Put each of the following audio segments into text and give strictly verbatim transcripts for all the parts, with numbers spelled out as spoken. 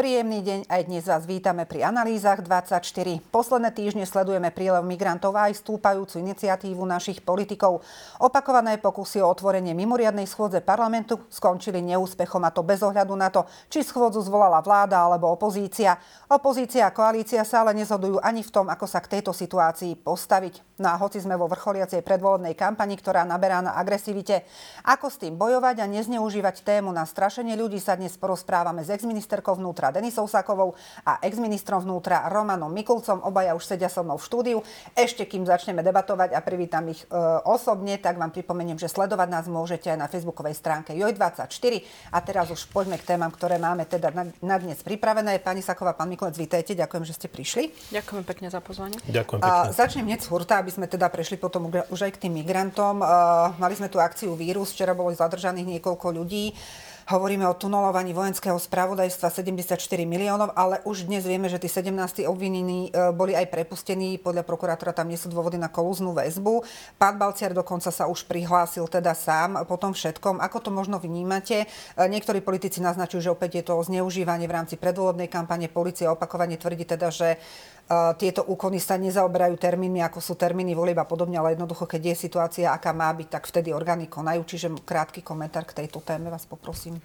Príjemný deň, aj dnes vás vítame pri Analýzach dvadsaťštyri. Posledné týždne sledujeme prílev migrantov a aj stúpajúcu iniciatívu našich politikov. Opakované pokusy o otvorenie mimoriadnej schôdze parlamentu skončili neúspechom, a to bez ohľadu na to, či schôdzu zvolala vláda alebo opozícia. Opozícia a koalícia sa ale nezhodujú ani v tom, ako sa k tejto situácii postaviť. No a hoci sme vo vrcholiacej predvolebnej kampani, ktorá naberá na agresivite, ako s tým bojovať a nezneužívať tému na strašenie ľudí, sa dnes porozprávame s exministerkou vnútra Denisou Sakovou a exministrom vnútra Romanom Mikulcom. Obaja už sedia so mnou v štúdiu. Ešte kým začneme debatovať a privítam ich e, osobne, tak vám pripomeniem, že sledovať nás môžete aj na facebookovej stránke Joj dvadsaťštyri. A teraz už poďme k témam, ktoré máme teda na, na dnes pripravené. Pani Saková, pán Mikulec, vítajte. Ďakujem, že ste prišli. Ďakujem pekne za pozvanie. Ďakujem pekne. A, začnem hneď z hurta, aby sme teda prešli potom už aj k tým migrantom. E, mali sme tu akciu Vírus, včera bolo zadržaných niekoľko ľudí. Hovoríme o tunelovaní vojenského spravodajstva sedemdesiatštyri miliónov, ale už dnes vieme, že tí sedemnásť obvinení boli aj prepustení. Podľa prokurátora tam nie sú dôvody na kolúznú väzbu. Pán Balciar dokonca sa už prihlásil teda sám po tom všetkom. Ako to možno vnímate? Niektorí politici naznačujú, že opäť je to zneužívanie v rámci predvolebnej kampane. Polícia opakovane tvrdí teda, že tieto úkony sa nezaoberajú termínmi, ako sú termíny volieb a podobne, ale jednoducho, keď je situácia, aká má byť, tak vtedy orgány konajú. Čiže krátky komentár k tejto téme vás poprosím.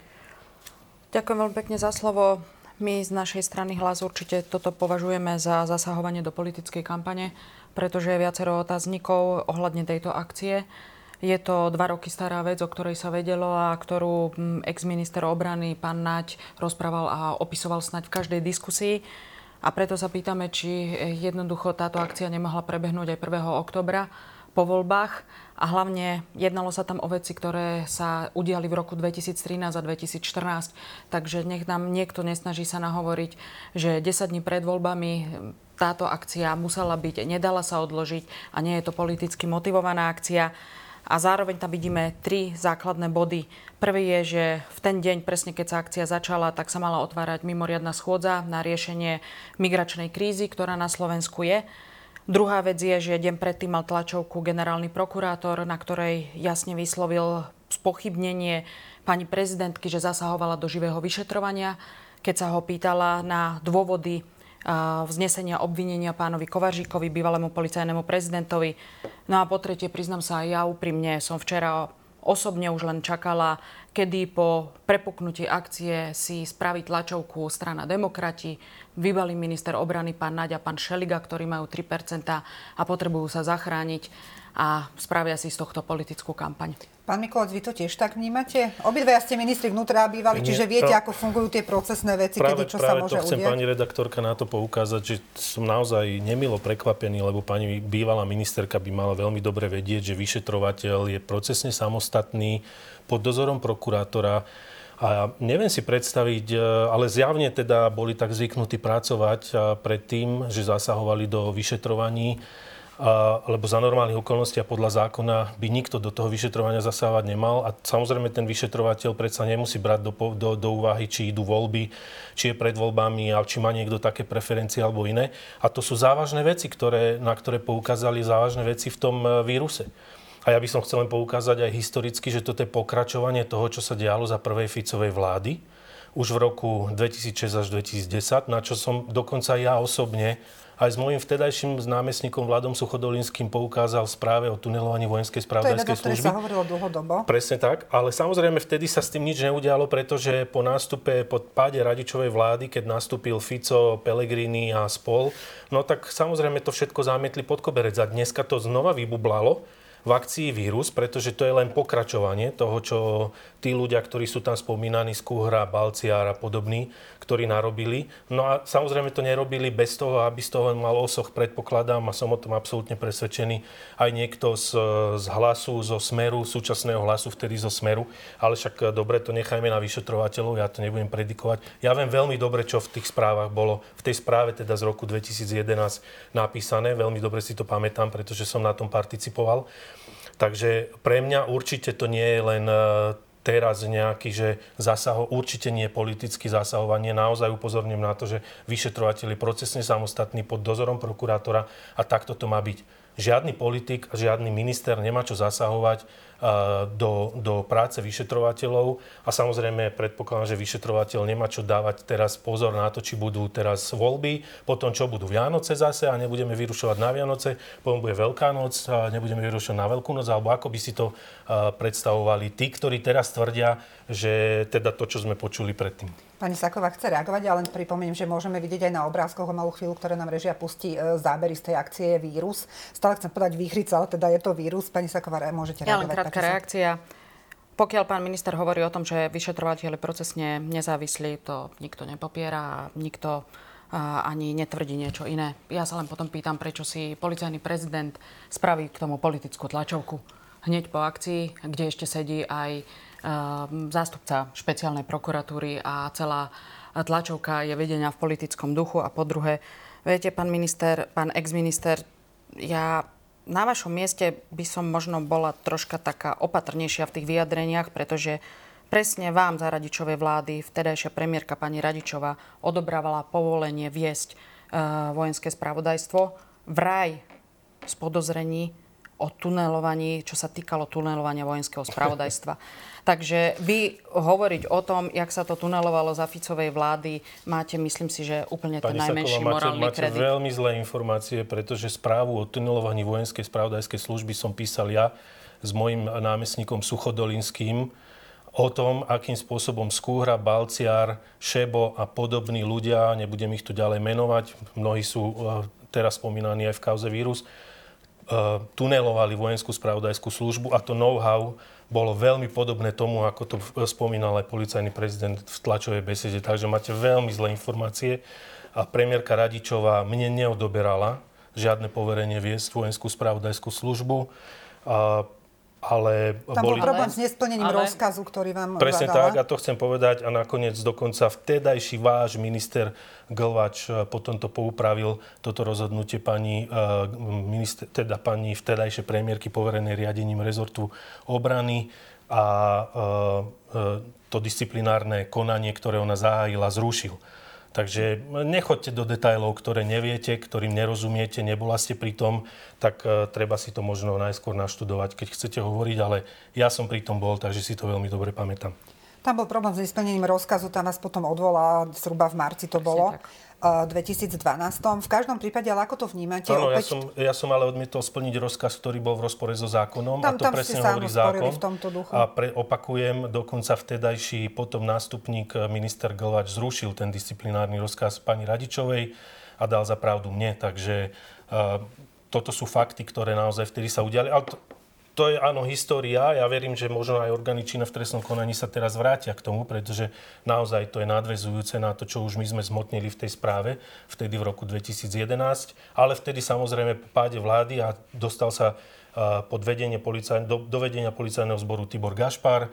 Ďakujem veľmi pekne za slovo. My z našej strany Hlas určite toto považujeme za zasahovanie do politickej kampane, pretože je viacero otáznikov ohľadne tejto akcie. Je to dva roky stará vec, o ktorej sa vedelo a ktorú ex-minister obrany pán Naď rozprával a opisoval snáď v každej diskusii. A preto sa pýtame, či jednoducho táto akcia nemohla prebehnúť aj prvého októbra po voľbách. A hlavne jednalo sa tam o veci, ktoré sa udiali v roku dvetisíctrinásť a dvetisícštrnásť. Takže nech nám niekto nesnaží sa nahovoriť, že desať dní pred voľbami táto akcia musela byť, nedala sa odložiť a nie je to politicky motivovaná akcia. A zároveň tam vidíme tri základné body. Prvý je, že v ten deň, presne keď sa akcia začala, tak sa mala otvárať mimoriadna schôdza na riešenie migračnej krízy, ktorá na Slovensku je. Druhá vec je, že deň predtým mal tlačovku generálny prokurátor, na ktorej jasne vyslovil spochybnenie pani prezidentky, že zasahovala do živého vyšetrovania, keď sa ho pýtala na dôvody vznesenia obvinenia pánovi Kovaříkovi, bývalému policajnému prezidentovi. No a po tretie, priznám sa aj ja úprimne, som včera osobne už len čakala, kedy po prepuknutí akcie si spraví tlačovku strana Demokrati, bývalý minister obrany pán Naď a pán Šeliga, ktorí majú tri percentá a potrebujú sa zachrániť a spravia si z tohto politickú kampaň. Pán Mikulec, vy to tiež tak vnímate? Obidvaja ste ministri vnútra bývali, čiže viete, pra... ako fungujú tie procesné veci, práve, kedy čo sa môže udiať? Práve to chcem, pani redaktorka, na to poukázať, že som naozaj nemilo prekvapený, lebo pani bývalá ministerka by mala veľmi dobre vedieť, že vyšetrovateľ je procesne samostatný pod dozorom prokurátora. A neviem si predstaviť, ale zjavne teda boli tak zvyknutí pracovať predtým, že zasahovali do vyšetrovaní, A, lebo za normálnych okolností a podľa zákona by nikto do toho vyšetrovania zasahovať nemal. A samozrejme ten vyšetrovateľ predsa nemusí brať do, do, do úvahy, či idú voľby, či je pred voľbami a či má niekto také preferencie alebo iné. A to sú závažné veci, ktoré, na ktoré poukázali závažné veci v tom víruse. A ja by som chcel len poukázať aj historicky, že toto je pokračovanie toho, čo sa dialo za prvej Ficovej vlády. Už v roku dvetisícšesť až dvetisícdesať, na čo som dokonca ja osobne aj s môjim vtedajším námestníkom Vladom Suchodolinským poukázal v správe o tunelovaní vojenskej spravodajskej služby. To je vec, o ktorej sa hovorilo dlhodobo. Presne tak, ale samozrejme vtedy sa s tým nič neudialo, pretože po nástupe, po páde Radičovej vlády, keď nastúpil Fico, Pellegrini a spol, no tak samozrejme to všetko zamietli pod koberec. A dneska to znova vybublalo v akcii Vírus, pretože to je len pokračovanie toho, čo tí ľudia, ktorí sú tam spomínaní, Skúhra, Balciar a podobní, ktorí narobili. No a samozrejme to nerobili bez toho, aby z toho mal osoch, predpokladám, a som o tom absolútne presvedčený, aj niekto z, z Hlasu, zo Smeru, súčasného Hlasu, vtedy zo Smeru. Ale však dobre, to nechajme na vyšetrovateľov, ja to nebudem predikovať. Ja viem veľmi dobre, čo v tých správach bolo, v tej správe teda z roku dvetisícjedenásť napísané. Veľmi dobre si to pamätám, pretože som na tom participoval. Takže pre mňa určite to nie je len teraz nejaký, že zásaho, určite nie politické zasahovanie. Naozaj upozorňujem na to, že vyšetrovateľ je procesne samostatný pod dozorom prokurátora a takto to má byť. žiadny politik, žiadny minister nemá čo zasahovať do, do práce vyšetrovateľov a samozrejme predpokladám, že vyšetrovateľ nemá čo dávať teraz pozor na to, či budú teraz voľby, potom čo budú Vianoce zase a nebudeme vyrušovať na Vianoce, potom bude Veľká noc a nebudeme vyrušovať na Veľkú noc, alebo ako by si to predstavovali tí, ktorí teraz tvrdia, že teda to, čo sme počuli predtým. Pani Saková chce reagovať, ale len pripomeniem, že môžeme vidieť aj na obrázkoch o malú chvíľu, ktoré nám režia pustí zábery z tej akcie Vírus. Stále chcem povedať výchrica, ale teda je to vírus. Pani Saková, môžete reagovať. Ja len krátka reakcia. Pokiaľ pán minister hovorí o tom, že vyšetrovateľ je procesne nezávislý, to nikto nepopiera a nikto a, ani netvrdí niečo iné. Ja sa len potom pýtam, prečo si policajný prezident spraví k tomu politickú tlačovku hneď po akcii, kde ešte sedí aj zástupca špeciálnej prokuratúry a celá tlačovka je vedená v politickom duchu. A po druhé, viete, pán minister, pán ex-minister, ja na vašom mieste by som možno bola troška taká opatrnejšia v tých vyjadreniach, pretože presne vám za Radičovej vlády vtedajšia premiérka pani Radičová odobrávala povolenie viesť uh, vojenské spravodajstvo vraj z podozrení o tunelovaní, čo sa týkalo tunelovania vojenského spravodajstva. Takže vy hovoriť o tom, jak sa to tunelovalo za Ficovej vlády, máte, myslím si, že úplne ten najmenší morálny máte, kredit. Máte veľmi zlé informácie, pretože správu o tunelovaní vojenskej spravodajskej služby som písal ja s mojím námestníkom Suchodolinským o tom, akým spôsobom Skúhra, Balciar, Šebo a podobní ľudia, nebudem ich tu ďalej menovať, mnohí sú teraz spomínaní aj v kauze Vírus, tunelovali vojenskú spravodajskú službu a to know-how bolo veľmi podobné tomu, ako to spomínal aj policajný prezident v tlačovej besede. Takže máte veľmi zlé informácie a premiérka Radičová mne neodoberala žiadne poverenie viesť vojenskú spravodajskú službu. A ale tam boli... bol problém s nesplnením ale... rozkazu, ktorý vám Presne zadala. tak, a to chcem povedať. A nakoniec dokonca vtedajší váš minister Glvač potom to poupravil, toto rozhodnutie pani, minister, teda pani vtedajšej premiérky poverenej riadením rezortu obrany a to disciplinárne konanie, ktoré ona zahájila, zrušil. Takže nechoďte do detailov, ktoré neviete, ktorým nerozumiete, nebola ste pri tom, tak uh, treba si to možno najskôr naštudovať, keď chcete hovoriť, ale ja som pri tom bol, takže si to veľmi dobre pamätám. Tam bol problém s nesplnením rozkazu, tam vás potom odvolá, zhruba v marci to bolo, uh, dvetisícdvanásť. V každom prípade, ale ako to vnímate? Áno, opäť... ja, som, ja som ale odmietol splniť rozkaz, ktorý bol v rozpore so zákonom. Tam, a to tam presne ste hovorí zákon. v tomto duchu. A pre, opakujem, dokonca vtedajší potom nástupník minister Glvač zrušil ten disciplinárny rozkaz pani Radičovej a dal za pravdu mne. Takže uh, toto sú fakty, ktoré naozaj vtedy sa udiali. Ale to, To je áno história. Ja verím, že možno aj orgány činné v trestnom konaní sa teraz vrátia k tomu, pretože naozaj to je nadväzujúce na to, čo už my sme zmotnili v tej správe, vtedy v roku dvetisíc jedenásť. Ale vtedy samozrejme po páde vlády a dostal sa pod vedenie policajn- do, do vedenia policajného zboru Tibor Gašpar.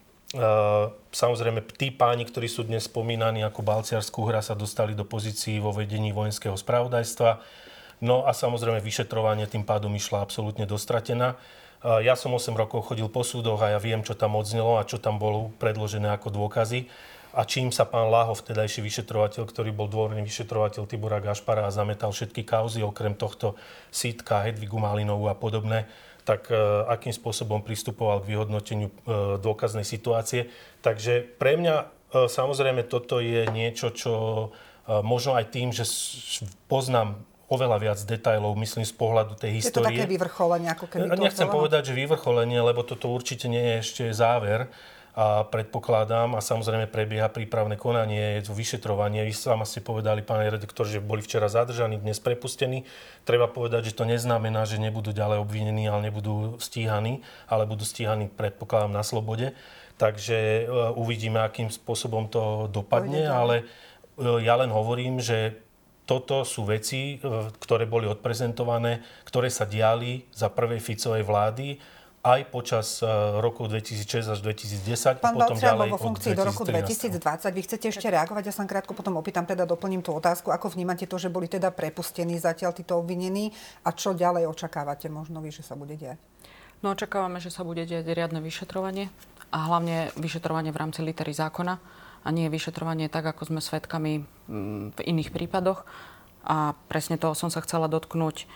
Samozrejme, tí páni, ktorí sú dnes spomínaní ako Balciar, Skúhra, sa dostali do pozícií vo vedení vojenského spravodajstva. No a samozrejme vyšetrovanie tým pádom išla absolútne dostratená. Ja som osem rokov chodil po súdoch a ja viem, čo tam odznelo a čo tam bolo predložené ako dôkazy. A čím sa pán Láho, vtedajší vyšetrovateľ, ktorý bol dôvodný vyšetrovateľ Tibora Gašpara a zametal všetky kauzy, okrem tohto Sítka, Hedvigu Malinovú a podobné, tak akým spôsobom pristupoval k vyhodnoteniu dôkaznej situácie. Takže pre mňa samozrejme toto je niečo, čo možno aj tým, že poznám oveľa viac detailov, myslím, z pohľadu tej histórie. Je to také vyvrcholenie, ako keby to... Nechcem povedať, že vyvrcholenie, lebo toto určite nie je ešte záver. A predpokladám, a samozrejme prebieha prípravné konanie, je to vyšetrovanie. Vy sama ste povedali, pán redaktor, že boli včera zadržaní, dnes prepustení. Treba povedať, že to neznamená, že nebudú ďalej obvinení, ale nebudú stíhaní, ale budú stíhaní, predpokladám, na slobode. Takže uvidíme, akým spôsobom to dopadne, ale ja len hovorím, že toto sú veci, ktoré boli odprezentované, ktoré sa diali za prvej Ficovej vlády aj počas rokov dvetisícšesť až dvetisícdesať. Pán a potom Balciar ďalej bol vo funkcii do roku dvetisícdvadsať. Vy chcete ešte reagovať? Ja sa krátko potom opýtam, teda doplním tú otázku. Ako vnímate to, že boli teda prepustení zatiaľ títo obvinení a čo ďalej očakávate možno vy, že sa bude diať? No očakávame, že sa bude diať riadne vyšetrovanie a hlavne vyšetrovanie v rámci litery zákona a nie vyšetrovanie tak, ako sme svedkami v iných prípadoch. A presne toho som sa chcela dotknúť.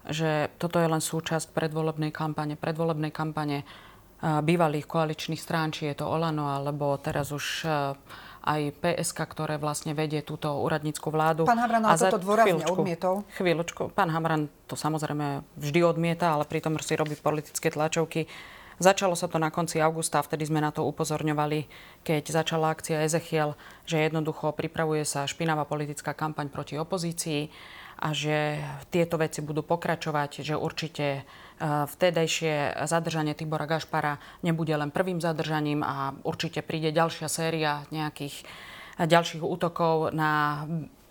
že toto je len súčasť predvolebnej kampane, predvolebnej kampane bývalých koaličných strán, či je to Olano, alebo teraz už aj pé es ká, ktoré vlastne vedie túto úradnícku vládu. Pán Havran ale za... toto dôrazne chvíľočku, odmietol. Chvíľočku. Pán Havran to samozrejme vždy odmieta, ale pritom si robí politické tlačovky. Začalo sa to na konci augusta, vtedy sme na to upozorňovali, keď začala akcia Ezechiel, že jednoducho pripravuje sa špinavá politická kampaň proti opozícii a že tieto veci budú pokračovať, že určite vtedajšie zadržanie Tibora Gašpara nebude len prvým zadržaním a určite príde ďalšia séria nejakých ďalších útokov na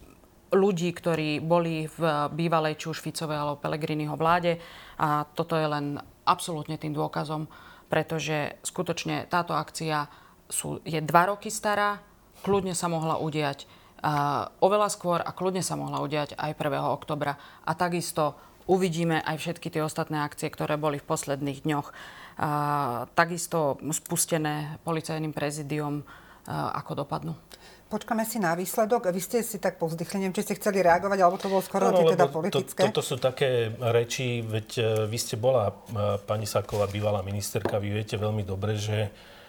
ľudí, ktorí boli v bývalej či už Ficovej alebo Pellegriniho vláde. A toto je len absolútne tým dôkazom, pretože skutočne táto akcia sú, je dva roky stará, kľudne sa mohla udiať uh, oveľa skôr a kľudne sa mohla udiať aj prvého októbra. A takisto uvidíme aj všetky tie ostatné akcie, ktoré boli v posledných dňoch. Uh, takisto spustené policajným prezidiom, uh, ako dopadnú. Počkáme si na výsledok. Vy ste si tak povzdychli, neviem, či ste chceli reagovať, alebo to bolo skoro no, tie teda politické. To, toto sú také reči, veď vy ste bola, pani Sáková, bývalá ministerka, vy viete veľmi dobre, že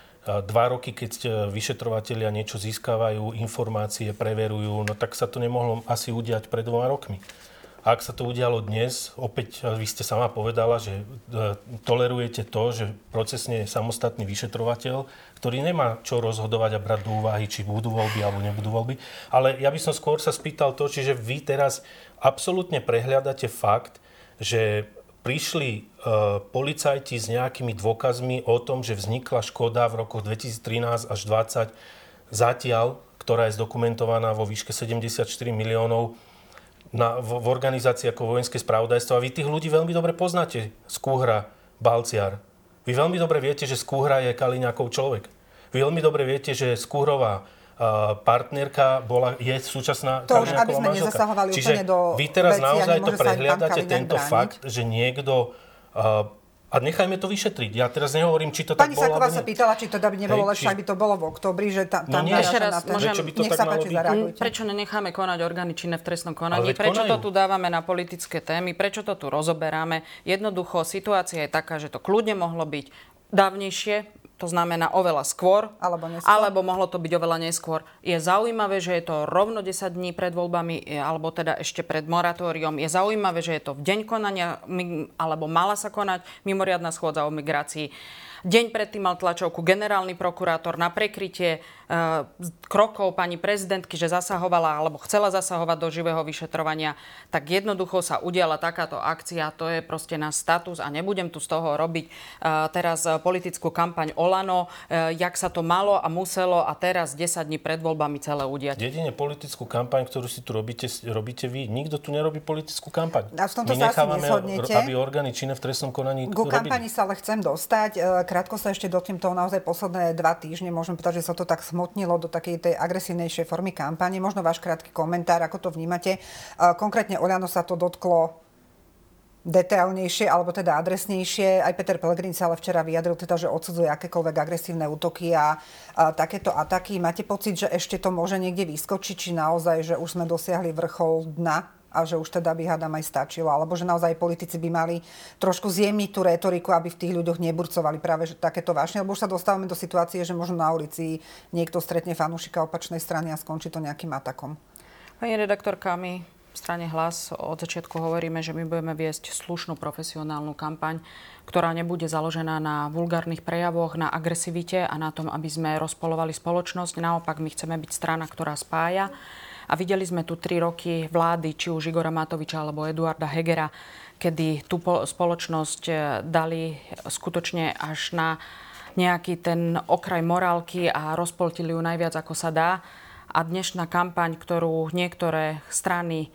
dva roky, keď vyšetrovatelia niečo získavajú, informácie preverujú, no tak sa to nemohlo asi udiať pred dvoma rokmi. A ak sa to udialo dnes, opäť vy ste sama povedala, že tolerujete to, že procesne je samostatný vyšetrovateľ, ktorý nemá čo rozhodovať a brať do úvahy, či budú voľby alebo nebudú voľby. Ale ja by som skôr sa spýtal to, čiže vy teraz absolútne prehliadate fakt, že prišli uh, policajti s nejakými dôkazmi o tom, že vznikla škoda v rokoch dvetisíctrinásť až dvadsať zatiaľ, ktorá je zdokumentovaná vo výške sedemdesiatštyri miliónov na, v, v organizácii ako vojenské spravodajstvo. A vy tých ľudí veľmi dobre poznáte. Skúhra, Balciar. Vy veľmi dobre viete, že Skúhra je Kaliňákov človek. Vy veľmi dobre viete, že Skúhrová uh, partnerka bola, je súčasná to už, aby sme manželka. nezasahovali Čiže úplne do vy teraz veci, naozaj to nemôže sa prehliadate, tento brániť. fakt, že niekto... Uh, a nechajme to vyšetriť. Ja teraz nehovorím, či to Pani tak bolo. Sáková sa pýtala, či to by nebolo lepšie, aby to bolo v októbri, že tam no nie, ešte raz, môžem, nech sa páči, zareagujte. Prečo nenecháme konať orgány činné v trestnom konaní? Ale Prečo konajú. to tu dávame na politické témy? Prečo to tu rozoberáme? Jednoducho, situácia je taká, že to kľudne mohlo byť dávnejšie, to znamená oveľa skôr, alebo, alebo mohlo to byť oveľa neskôr. Je zaujímavé, že je to rovno desať dní pred voľbami, alebo teda ešte pred moratóriom. Je zaujímavé, že je to v deň konania, alebo mala sa konať mimoriadna schôdza o migrácii. Deň predtým mal tlačovku generálny prokurátor na prekrytie e, krokov pani prezidentky, že zasahovala alebo chcela zasahovať do živého vyšetrovania. Tak jednoducho sa udiala takáto akcia. To je proste náš status a nebudem tu z toho robiť e, teraz politickú kampaň Olano, e, jak sa to malo a muselo a teraz desať dní pred voľbami celé udiať. Jedine politickú kampaň, ktorú si tu robíte, robíte vy. Nikto tu nerobí politickú kampaň. A v tomto My sa asi nechávame, nezhodnete. aby orgány činné v trestnom konaní Ku robili. kampani sa ale chcem dostať. Krátko sa ešte dotknem toho naozaj posledné dva týždne. Môžem povedať, že sa to tak smotnilo do takej tej agresívnejšej formy kampane. Možno váš krátky komentár, ako to vnímate. Konkrétne Oľano sa to dotklo detailnejšie, alebo teda adresnejšie. Aj Peter Pellegrini sa ale včera vyjadril, teda, že odsudzuje akékoľvek agresívne útoky a, a takéto ataky. Máte pocit, že ešte to môže niekde vyskočiť, či naozaj, že už sme dosiahli vrchol dna? A že už teda by hádam aj stačilo, alebo že naozaj politici by mali trošku zjemniť tú retoriku, aby v tých ľuďoch neburcovali práve že takéto vášne, lebo už sa dostávame do situácie, že možno na ulici niekto stretne fanúšika opačnej strany a skončí to nejakým atakom. Pani redaktorka, my v strane Hlas od začiatku hovoríme, že my budeme viesť slušnú profesionálnu kampaň, ktorá nebude založená na vulgárnych prejavoch, na agresivite a na tom, aby sme rozpolovali spoločnosť. Naopak, my chceme byť strana, ktorá spája. A videli sme tu tri roky vlády, či už Igora Matoviča alebo Eduarda Hegera, kedy tú spoločnosť dali skutočne až na nejaký ten okraj morálky a rozpoltili ju najviac, ako sa dá. A dnešná kampaň, ktorú niektoré strany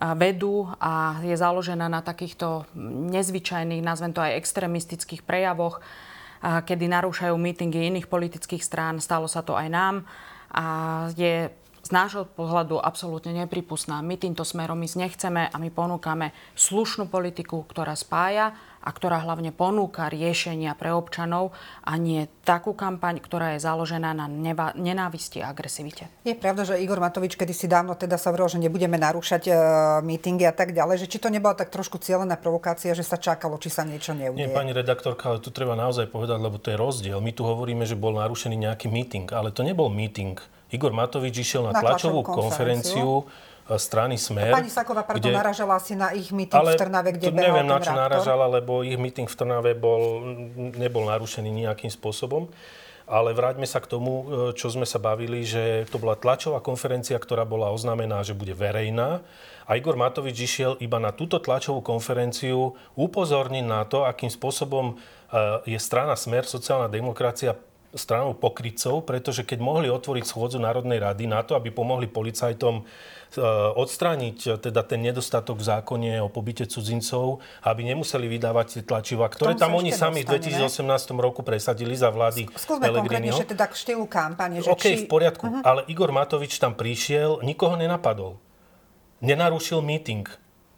vedú a je založená na takýchto nezvyčajných, nazvem to aj extrémistických prejavoch, kedy narúšajú mítingy iných politických strán, stalo sa to aj nám a je z nášho pohľadu absolútne nepripustná. My týmto smerom ísť nechceme a my ponúkame slušnú politiku, ktorá spája a ktorá hlavne ponúka riešenia pre občanov a nie takú kampaň, ktorá je založená na neva- nenávisti a agresivite. Je pravda, že Igor Matovič kedysi dávno teda sa vrol, že nebudeme narúšať e, mítingy a tak ďalej, že či to nebola tak trošku cielená provokácia, že sa čakalo, či sa niečo neudeje. Nie, pani redaktorka, ale tu treba naozaj povedať, lebo to je rozdiel. My tu hovoríme, že bol narušený nejaký míting, ale to nebol míting. Igor Matovič išiel na, na tlačovú konferenciu, konferenciu strany Smer. A pani Saková preto kde... naražala asi na ich míting ale v Trnave, kde behal ten Raptor. Neviem, na čo naražala, lebo ich míting v Trnave bol, nebol narušený nejakým spôsobom. Ale vráťme sa k tomu, čo sme sa bavili, že to bola tlačová konferencia, ktorá bola oznámená, že bude verejná. A Igor Matovič išiel iba na túto tlačovú konferenciu upozorniť na to, akým spôsobom je strana Smer, sociálna demokracia, stranou pokrytcov, pretože keď mohli otvoriť schôdzu Národnej rady na to, aby pomohli policajtom odstrániť teda ten nedostatok v zákone o pobyte cudzincov, aby nemuseli vydávať tie tlačivá, ktoré tam oni sami v dvetisícosemnástom roku presadili za vlády Pellegriniho. Skúsme konkrétnejšie teda k štýlu kampane. Že OK, či... v poriadku, uh-huh. ale Igor Matovič tam prišiel, nikoho nenapadol. Nenarušil meeting.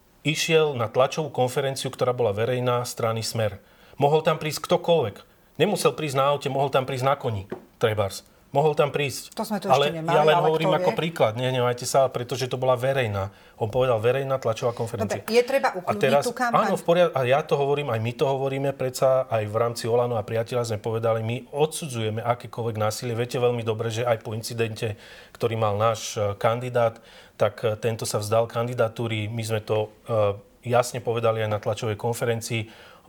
Išiel na tlačovú konferenciu, ktorá bola verejná, strany Smer. Mohol tam prísť ktokoľvek. Nemusel prísť na aute, mohol tam prísť na koni, trebárs. Mohol tam prísť. To sme tu ale ešte nemali, ja len ale hovorím ako vie? príklad. Nehnevajte sa, pretože to bola verejná. On povedal verejná tlačová konferencia. Dobre, je treba ukľudniť tú kampaň? Áno, v poriadku. A ja to hovorím, aj my to hovoríme, predsa aj v rámci Olano a priateľa sme povedali, my odsudzujeme akékoľvek násilie. Viete veľmi dobre, že aj po incidente, ktorý mal náš kandidát, tak tento sa vzdal kandidatúry. My sme to uh, jasne povedali aj na tlačovej konferencii,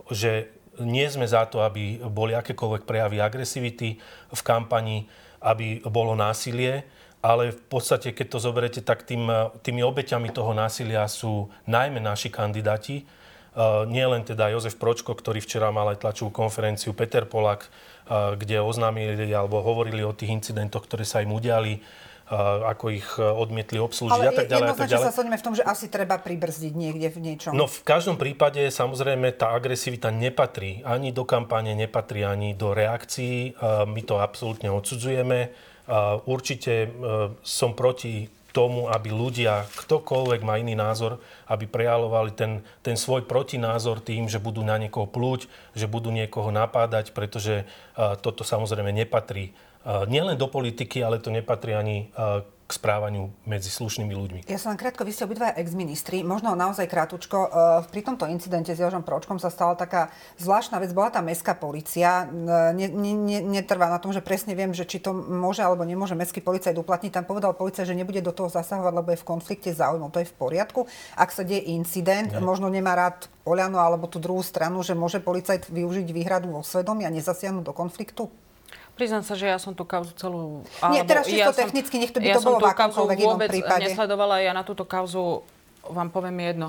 že nie sme za to, aby boli akékoľvek prejavy agresivity v kampani, aby bolo násilie, ale v podstate, keď to zoberete, tak tým, tými obeťami toho násilia sú najmä naši kandidáti. Uh, nie len teda Jozef Pročko, ktorý včera mal aj tlačovú konferenciu, Peter Polák, uh, kde oznámili alebo hovorili o tých incidentoch, ktoré sa im udiali, uh, ako ich odmietli obslúžiť a tak ďalej. Ale jednoznačne sa shodneme v tom, že asi treba pribrzdiť niekde v niečom. No v každom prípade samozrejme tá agresivita nepatrí ani do kampane, nepatrí ani do reakcií. Uh, my to absolútne odsudzujeme. Uh, určite uh, som proti tomu, aby ľudia, ktokoľvek má iný názor, aby prejavovali ten, ten svoj protinázor tým, že budú na niekoho plúť, že budú niekoho napádať, pretože uh, toto samozrejme nepatrí uh, nielen do politiky, ale to nepatrí ani uh, k správaniu medzi slušnými ľuďmi. Ja som len krátko, vy ste obidva ex-ministri, možno naozaj krátučko. Pri tomto incidente s Jožom Pročkom sa stala taká zvláštna vec, bola tá mestská polícia. Ne, ne, netrvá na tom, že presne viem, že či to môže alebo nemôže mestský policajt uplatniť. Tam povedal policajt, že nebude do toho zasahovať, lebo je v konflikte záujmov. To je v poriadku. Ak sa deje incident, ne. možno nemá rád Oľano alebo tú druhú stranu, že môže policajt využiť výhradu vo svedomí a nezasiahnuť do konfliktu? Priznám sa, že ja som tú kauzu celú... Nie, teraz čisto ja technicky, nech to by ja to bolo v akomkoľvek inom prípade. Ja som tú kauzu vôbec nesledovala, ja na túto kauzu vám poviem jedno.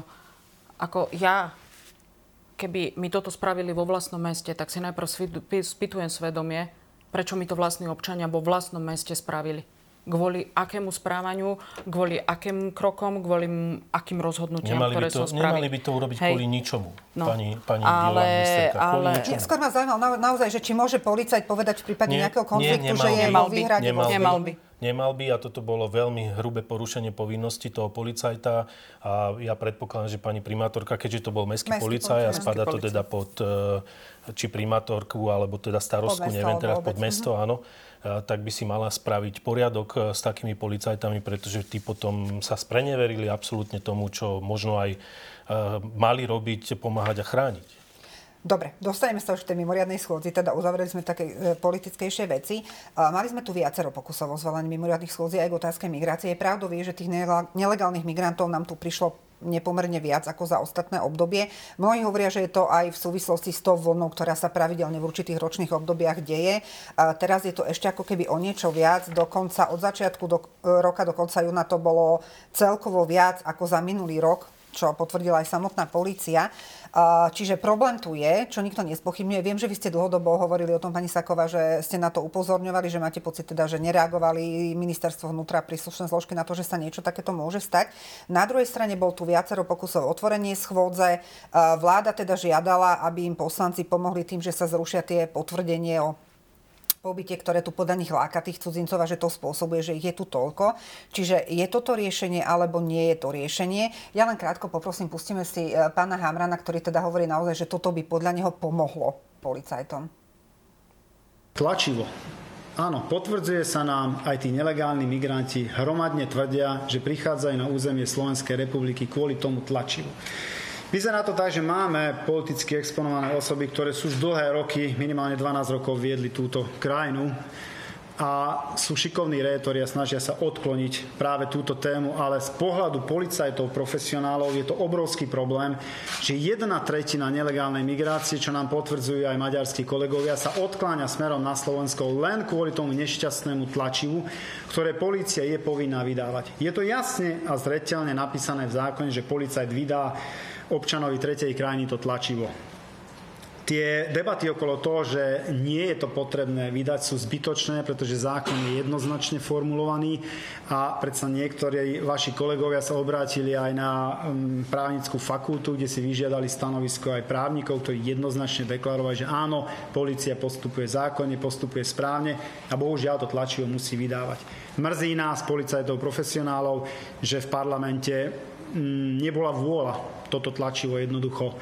Ako ja, keby mi toto spravili vo vlastnom meste, tak si najprv spýtujem svedomie, prečo mi to vlastní občania vo vlastnom meste spravili. Kvôli akému správaniu, kvôli akým krokom, kvôli akým rozhodnutiam, nemali ktoré to, som spravili. Nemali by to urobiť Hej. kvôli ničomu, no. pani, pani ale, bývalá ministerka. Kvôli ale... ničomu. Skôr ma zaujímalo na, naozaj, že či môže policajt povedať v prípade nie, nejakého konfliktu, nie, že je vo výhrade. Nemal, nemal by. Nemal by a toto bolo veľmi hrubé porušenie povinnosti toho policajta a ja predpokladám, že pani primátorka, keďže to bol mestský policaj a spadá to teda pod či primátorku alebo teda starostku, neviem teraz pod mesto, áno, tak by si mala spraviť poriadok s takými policajtami, pretože tí potom sa spreneverili absolútne tomu, čo možno aj mali robiť, pomáhať a chrániť. Dobre, dostaneme sa už k tej mimoriadnej schôdzi, teda uzavreli sme také e, politickejšie veci. E, mali sme tu viacero pokusov o zvolenie mimoriadnych schôdzi aj k otázke migrácie. Je pravdou, že tých nelegálnych migrantov nám tu prišlo nepomerne viac ako za ostatné obdobie. Mnohí hovoria, že je to aj v súvislosti s tou vlnou, ktorá sa pravidelne v určitých ročných obdobiach deje. A teraz je to ešte ako keby o niečo viac. Dokonca od začiatku do roka, do konca júna to bolo celkovo viac ako za minulý rok, čo potvrdila aj samotná polícia. Čiže problém tu je, čo nikto nespochybňuje. Viem, že vy ste dlhodobo hovorili o tom, pani Saková, že ste na to upozorňovali, že máte pocit teda, že nereagovali ministerstvo vnútra, príslušné zložky na to, že sa niečo takéto môže stať. Na druhej strane bol tu viacero pokusov o otvorenie schôdze. Vláda teda žiadala, aby im poslanci pomohli tým, že sa zrušia tie potvrdenie o pobytie, ktoré tu podľa nich láka tých cudzincov a že to spôsobuje, že ich je tu toľko. Čiže je toto riešenie alebo nie je to riešenie? Ja len krátko poprosím, pustíme si pána Hamrana, ktorý teda hovorí naozaj, že toto by podľa neho pomohlo policajtom. Tlačivo. Áno, potvrdzuje sa nám, aj tí nelegálni migranti hromadne tvrdia, že prichádzajú na územie Slovenskej republiky kvôli tomu tlačivu. Vyzerá to tak, že máme politicky exponované osoby, ktoré sú už dlhé roky, minimálne dvanásť rokov viedli túto krajinu a sú šikovní rétori a snažia sa odkloniť práve túto tému, ale z pohľadu policajtov, profesionálov je to obrovský problém, že jedna tretina nelegálnej migrácie, čo nám potvrdzujú aj maďarskí kolegovia, sa odkláňa smerom na Slovensko len kvôli tomu nešťastnému tlačivu, ktoré polícia je povinná vydávať. Je to jasne a zreteľne napísané v zákone, že policajt vydá občanovi tretej krajiny to tlačivo. Tie debaty okolo toho, že nie je to potrebné vydať, sú zbytočné, pretože zákon je jednoznačne formulovaný a predsa niektorí vaši kolegovia sa obrátili aj na um, právnickú fakultu, kde si vyžiadali stanovisko aj právnikov, ktorí jednoznačne deklarovali, že áno, polícia postupuje zákonne, postupuje správne a bohužiaľ to tlačivo musí vydávať. Mrzí nás, policajtov, profesionálov, že v parlamente um, nebola vôľa toto tlačivo jednoducho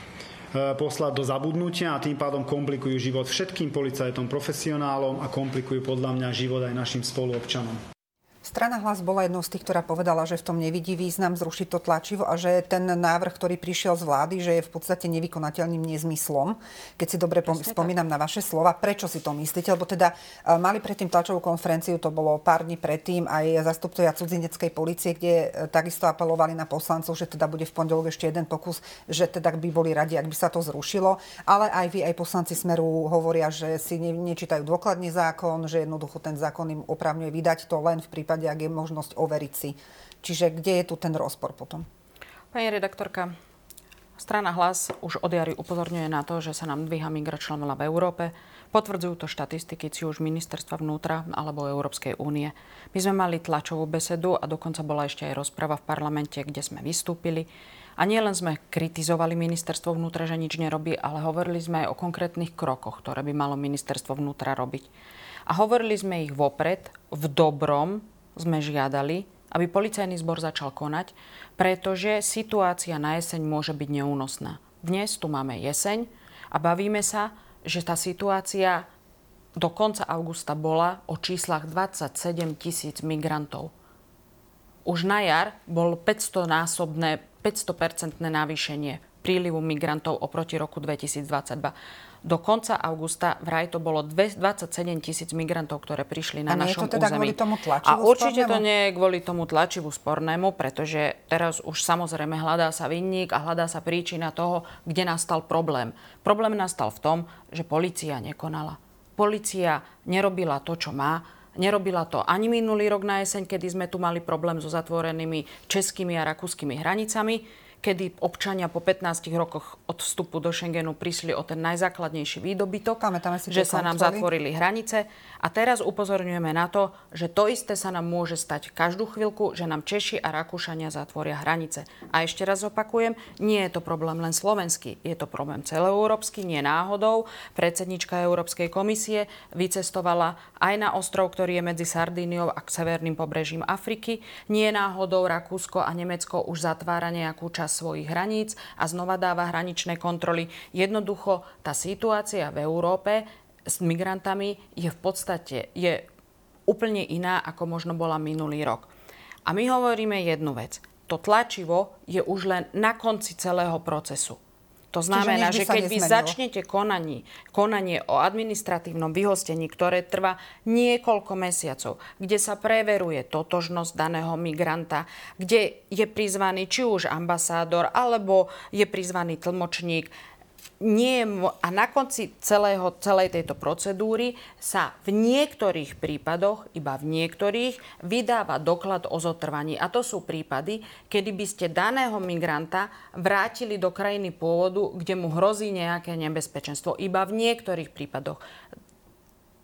poslať do zabudnutia a tým pádom komplikujú život všetkým policajtom, profesionálom a komplikujú podľa mňa život aj našim spoluobčanom. Strana Hlas bola jednou z tých, ktorá povedala, že v tom nevidí význam zrušiť to tlačivo a že ten návrh, ktorý prišiel z vlády, že je v podstate nevykonateľným nezmyslom. Keď si dobre pom- spomínam na vaše slova, prečo si to myslíte? Lebo teda mali predtým tlačovú konferenciu, to bolo pár dní predtým, aj zástupcovia cudzineckej polície, kde takisto apelovali na poslancov, že teda bude v pondelok ešte jeden pokus, že teda by boli radi, ak by sa to zrušilo. Ale aj vy, aj poslanci Smeru hovoria, že si ne- nečítajú dôkladne zákon, že jednoducho ten zákon im oprávňuje vydať to len v prípade, ak je možnosť overiť si. Čiže kde je tu ten rozpor potom? Pani redaktorka, strana Hlas už od jary upozorňuje na to, že sa nám dvíha migračná vlna v Európe. Potvrdzujú to štatistiky, či už ministerstva vnútra alebo Európskej únie. My sme mali tlačovú besedu a dokonca bola ešte aj rozprava v parlamente, kde sme vystúpili. A nielen sme kritizovali ministerstvo vnútra, že nič nerobí, ale hovorili sme aj o konkrétnych krokoch, ktoré by malo ministerstvo vnútra robiť. A hovorili sme ich vopred, v dobrom, sme žiadali, aby policajný zbor začal konať, pretože situácia na jeseň môže byť neúnosná. Dnes tu máme jeseň a bavíme sa, že tá situácia do konca augusta bola o číslach dvadsaťsedem tisíc migrantov. Už na jar bol päťstonásobné, päťsto percentné navýšenie prílivu migrantov oproti roku dvetisícdvadsaťdva. Do konca augusta vraj to bolo dvadsaťsedem tisíc migrantov, ktoré prišli na našom území. A nie je to teda kvôli tomu tlačivu spornému? A určite to nie je kvôli tomu tlačivu spornému, pretože teraz už samozrejme hľadá sa vinník a hľadá sa príčina toho, kde nastal problém. Problém nastal v tom, že polícia nekonala. Polícia nerobila to, čo má. Nerobila to ani minulý rok na jeseň, kedy sme tu mali problém so zatvorenými českými a rakúskymi hranicami, kedy občania po pätnástich rokoch od vstupu do Schengenu prišli o ten najzákladnejší výdobytok, že sa nám zatvorili hranice. A teraz upozorňujeme na to, že to isté sa nám môže stať každú chvíľku, že nám Češi a Rakúšania zatvoria hranice. A ešte raz opakujem, nie je to problém len slovenský, je to problém celoeurópsky, nie náhodou. Predsednička Európskej komisie vycestovala aj na ostrov, ktorý je medzi Sardíniou a severným pobrežím Afriky. Nie náhodou Rakúsko a Nemecko už zatvára nejakú časť svojich hraníc a znova dáva hraničné kontroly. Jednoducho tá situácia v Európe s migrantami je v podstate je úplne iná, ako možno bola minulý rok. A my hovoríme jednu vec. To tlačivo je už len na konci celého procesu. To znamená, že keď vy začnete konanie, konanie o administratívnom vyhostení, ktoré trvá niekoľko mesiacov, kde sa preveruje totožnosť daného migranta, kde je prizvaný či už ambasádor, alebo je prizvaný tlmočník, nie je, a na konci celého, celej tejto procedúry sa v niektorých prípadoch, iba v niektorých, vydáva doklad o zotrvaní. A to sú prípady, kedy by ste daného migranta vrátili do krajiny pôvodu, kde mu hrozí nejaké nebezpečenstvo. Iba v niektorých prípadoch.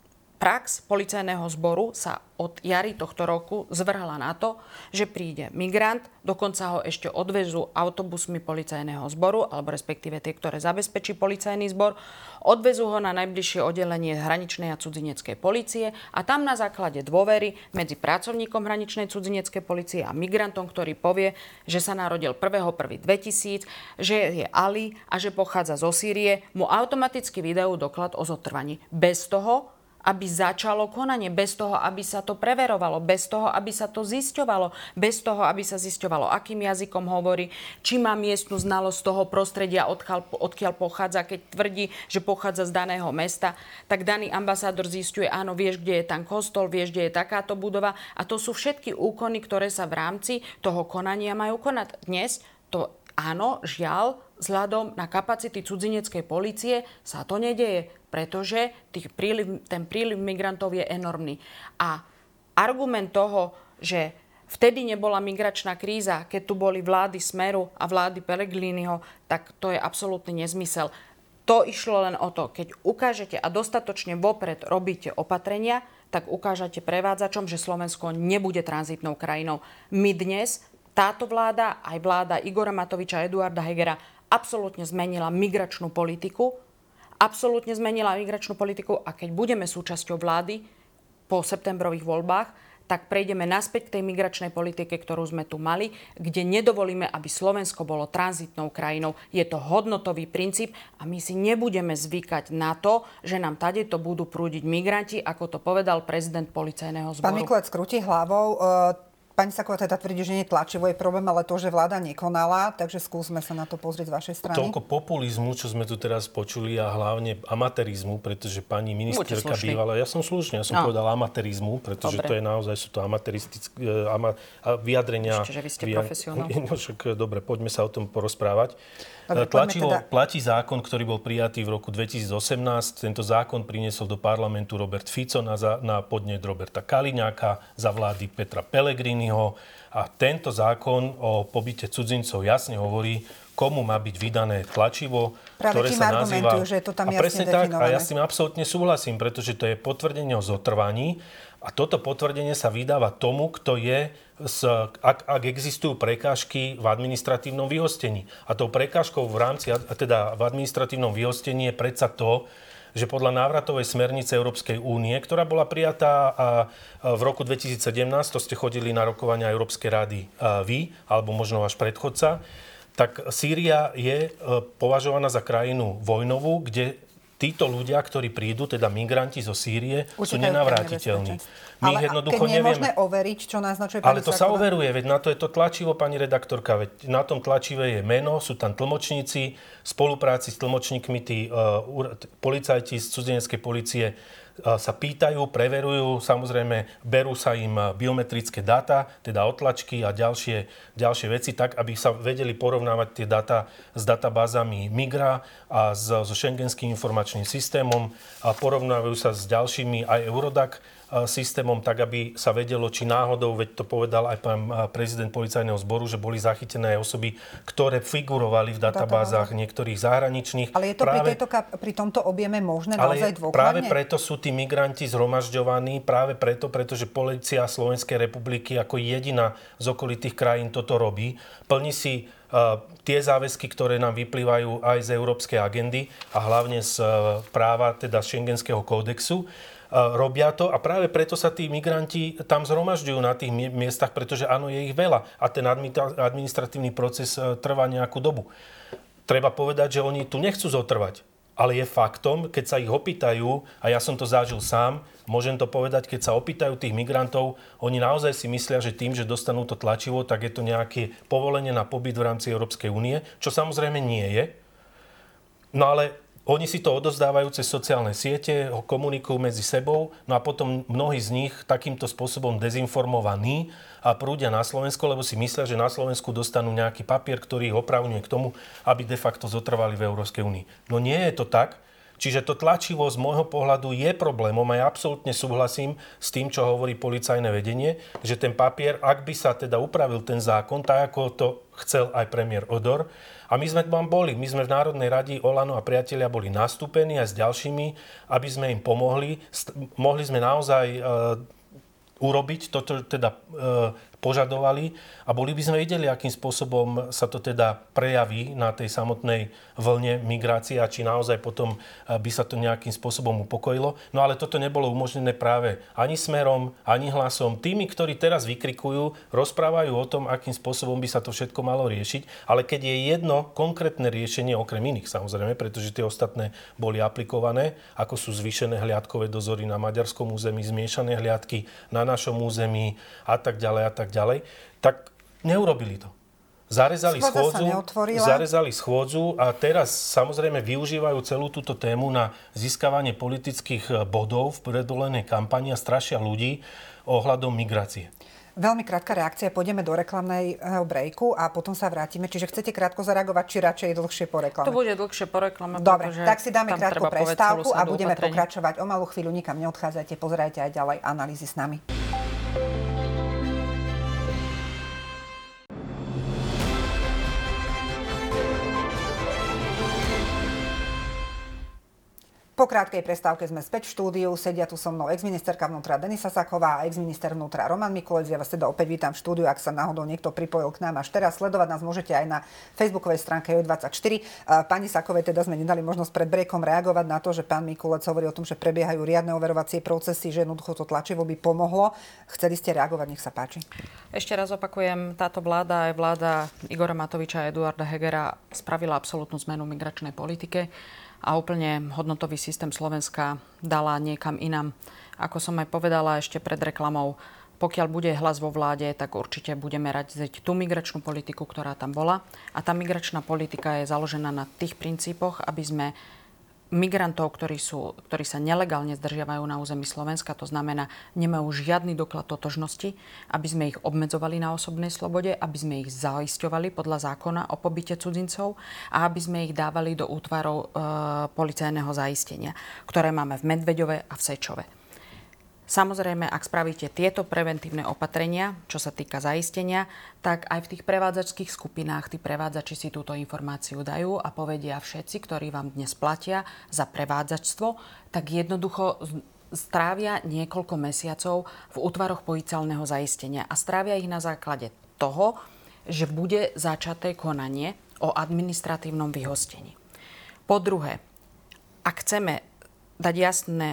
prax policajného zboru sa od jary tohto roku zvrhla na to, že príde migrant, dokonca ho ešte odvezú autobusmi policajného zboru, alebo respektíve tie, ktoré zabezpečí policajný zbor, odvezú ho na najbližšie oddelenie hraničnej a cudzineckej polície a tam na základe dôvery medzi pracovníkom hraničnej cudzineckej polície a migrantom, ktorý povie, že sa narodil prvého prvého dvetisíc, že je Ali a že pochádza zo Sýrie, mu automaticky vydajú doklad o zotrvaní. Bez toho, aby začalo konanie, bez toho, aby sa to preverovalo, bez toho, aby sa to zisťovalo, bez toho, aby sa zisťovalo, akým jazykom hovorí, či má miestnu znalosť toho prostredia, odkiaľ, odkiaľ pochádza. Keď tvrdí, že pochádza z daného mesta, tak daný ambasádor zisťuje, áno, vieš, kde je tam kostol, vieš, kde je takáto budova. A to sú všetky úkony, ktoré sa v rámci toho konania majú konať. Dnes to áno, žiaľ, vzhľadom na kapacity cudzineckej polície sa to nedeje, pretože tých príliv, ten príliv migrantov je enormný. A argument toho, že vtedy nebola migračná kríza, keď tu boli vlády Smeru a vlády Pellegriniho, tak to je absolútny nezmysel. To išlo len o to, keď ukážete a dostatočne vopred robíte opatrenia, tak ukážete prevádzačom, že Slovensko nebude tranzitnou krajinou. My dnes, táto vláda, aj vláda Igora Matoviča a Eduarda Hegera, absolútne zmenila migračnú politiku. Absolútne zmenila migračnú politiku a keď budeme súčasťou vlády po septembrových voľbách, tak prejdeme naspäť k tej migračnej politike, ktorú sme tu mali, kde nedovolíme, aby Slovensko bolo tranzitnou krajinou. Je to hodnotový princíp a my si nebudeme zvykať na to, že nám tadeto budú prúdiť migranti, ako to povedal prezident policajného zboru. Pán Mikulec krúti hlavou. Pani Saková teda tvrdí, že nie tlačivo je problém, ale to, že vláda nekonala, takže skúsme sa na to pozrieť z vašej strany. Toľko populizmu, čo sme tu teraz počuli a hlavne amatérizmu, pretože pani ministerka bývala, ja som slušný, ja som no. povedal amatérizmu, pretože dobre. To je naozaj, sú to amateristické ama, vyjadrenia. Čiže vy ste profesionál. No však dobre, poďme sa o tom porozprávať. Dobre, Tlačivo teda... platí zákon, ktorý bol prijatý v roku dvetisícosemnásť. Tento zákon priniesol do parlamentu Robert Fico na, za, na podnet Roberta Kaliňáka za vlády Petra Pellegriniho. A tento zákon o pobyte cudzincov jasne hovorí, komu má byť vydané tlačivo, práve ktoré sa nazýva... že je to tam a jasne presne definované. Tak, a ja s tým absolútne súhlasím, pretože to je potvrdenie o zotrvaní a toto potvrdenie sa vydáva tomu, kto je, s, ak, ak existujú prekážky v administratívnom vyhostení. A tou prekážkou v rámci, a teda v administratívnom vyhostení je predsa to, že podľa návratovej smernice Európskej únie, ktorá bola prijatá v roku dvetisícsedemnásť, to ste chodili na rokovania Európskej rady vy, alebo možno váš predchodca, tak Sýria je považovaná za krajinu vojnovú, kde títo ľudia, ktorí prídu, teda migranti zo Sýrie, Utekajú sú nenavrátiteľní. My ale jednoducho keď nie je možné overiť, čo naznačuje pani Ale to Saková? sa overuje, veď na to je to tlačivo, pani redaktorka, veď na tom tlačive je meno, sú tam tlmočníci, v spolupráci s tlmočníkmi tí uh, policajti z cudzineckej polície sa pýtajú, preverujú, samozrejme berú sa im biometrické dáta, teda otlačky a ďalšie, ďalšie veci, tak, aby sa vedeli porovnávať tie dáta s databázami Migra a so Schengenským informačným systémom a porovnávajú sa s ďalšími aj Eurodac systémom, tak aby sa vedelo, či náhodou, veď to povedal aj pán prezident policajného zboru, že boli zachytené aj osoby, ktoré figurovali v databázach niektorých zahraničných. Ale je to práve, pri, tejto, pri tomto objeme možné naozaj dôkladne? Práve preto sú tí migranti zhromažďovaní, práve preto, pretože polícia Slovenskej republiky ako jediná z okolitých krajín toto robí. Plní si uh, tie záväzky, ktoré nám vyplývajú aj z európskej agendy a hlavne z uh, práva, teda Schengenského kódexu. Robia to a práve preto sa tí migranti tam zhromažďujú na tých miestach, pretože áno, je ich veľa a ten administratívny proces trvá nejakú dobu. Treba povedať, že oni tu nechcú zotrvať, ale je faktom, keď sa ich opýtajú, a ja som to zažil sám, môžem to povedať, keď sa opýtajú tých migrantov, oni naozaj si myslia, že tým, že dostanú to tlačivo, tak je to nejaké povolenie na pobyt v rámci Európskej únie, čo samozrejme nie je. No ale oni si to odovzdávajú cez sociálne siete, komunikujú medzi sebou, no a potom mnohí z nich takýmto spôsobom dezinformovaní a prúdia na Slovensko, lebo si myslia, že na Slovensku dostanú nejaký papier, ktorý ich opravňuje k tomu, aby de facto zotrvali v Európskej únii. No nie je to tak. Čiže to tlačivo z môjho pohľadu je problémom a ja absolútne súhlasím s tým, čo hovorí policajné vedenie, že ten papier, ak by sa teda upravil ten zákon, tak ako to chcel aj premiér Odor, a my sme tam boli, my sme v Národnej radi Olano a priatelia boli nastúpení aj s ďalšími, aby sme im pomohli. Mohli sme naozaj e, urobiť to, čo teda e, požadovali a boli by sme videli, akým spôsobom sa to teda prejaví na tej samotnej vlne migrácie a či naozaj potom by sa to nejakým spôsobom upokojilo. No ale toto nebolo umožnené práve ani Smerom, ani Hlasom. Tými, ktorí teraz vykrikujú, rozprávajú o tom, akým spôsobom by sa to všetko malo riešiť, ale keď je jedno konkrétne riešenie, okrem iných samozrejme, pretože tie ostatné boli aplikované, ako sú zvýšené hliadkové dozory na maďarskom území, zmiešané hliadky na našom území a tak ďalej a tak ďalej, tak neurobili to. Zarezali schôdzu, zarezali schôdzu a teraz samozrejme využívajú celú túto tému na získavanie politických bodov v predvolenej kampani a strašia ľudí ohľadom migrácie. Veľmi krátka reakcia, pôjdeme do reklamného breaku a potom sa vrátime. Čiže chcete krátko zareagovať, či radšej dlhšie po reklame? To bude dlhšie po reklame. Dobre, tak si dáme krátku prestávku a budeme opatrenie. pokračovať. O malú chvíľu nikam neodchádzajte, pozerajte aj ďalej analýzy s nami. Po krátkej prestávke sme späť v štúdiu. Sedia tu so mnou exministerka vnútra Denisa Saková a exminister vnútra Roman Mikulec. Ja vás teda opäť vítam v štúdiu, ak sa náhodou niekto pripojil k nám až teraz. Sledovať nás môžete aj na facebookovej stránke Joj dvadsaťštyri. Pani Sakovej teda sme nedali možnosť pred breakom reagovať na to, že pán Mikulec hovorí o tom, že prebiehajú riadne overovacie procesy, že jednoducho to tlačivo by pomohlo. Chceli ste reagovať, nech sa páči. Ešte raz opakujem, táto vláda aj vláda Igora Matoviča a Eduarda Hegera spravila absolútnu zmenu migračnej politike a úplne hodnotový systém Slovenska dala niekam inam. Ako som aj povedala ešte pred reklamou, pokiaľ bude Hlas vo vláde, tak určite budeme radiť tú migračnú politiku, ktorá tam bola. A tá migračná politika je založená na tých princípoch, aby sme migrantov, ktorí, sú, ktorí sa nelegálne zdržiavajú na území Slovenska, to znamená, nemajú žiadny doklad totožnosti, aby sme ich obmedzovali na osobnej slobode, aby sme ich zaisťovali podľa zákona o pobyte cudzincov a aby sme ich dávali do útvarov e, policajného zaistenia, ktoré máme v Medveďove a v Sečove. Samozrejme, ak spravíte tieto preventívne opatrenia, čo sa týka zaistenia, tak aj v tých prevádzačských skupinách tí prevádzači si túto informáciu dajú a povedia všetci, ktorí vám dnes platia za prevádzačstvo, tak jednoducho strávia niekoľko mesiacov v útvaroch policajného zaistenia a strávia ich na základe toho, že bude začaté konanie o administratívnom vyhostení. Po druhé, ak chceme dať jasné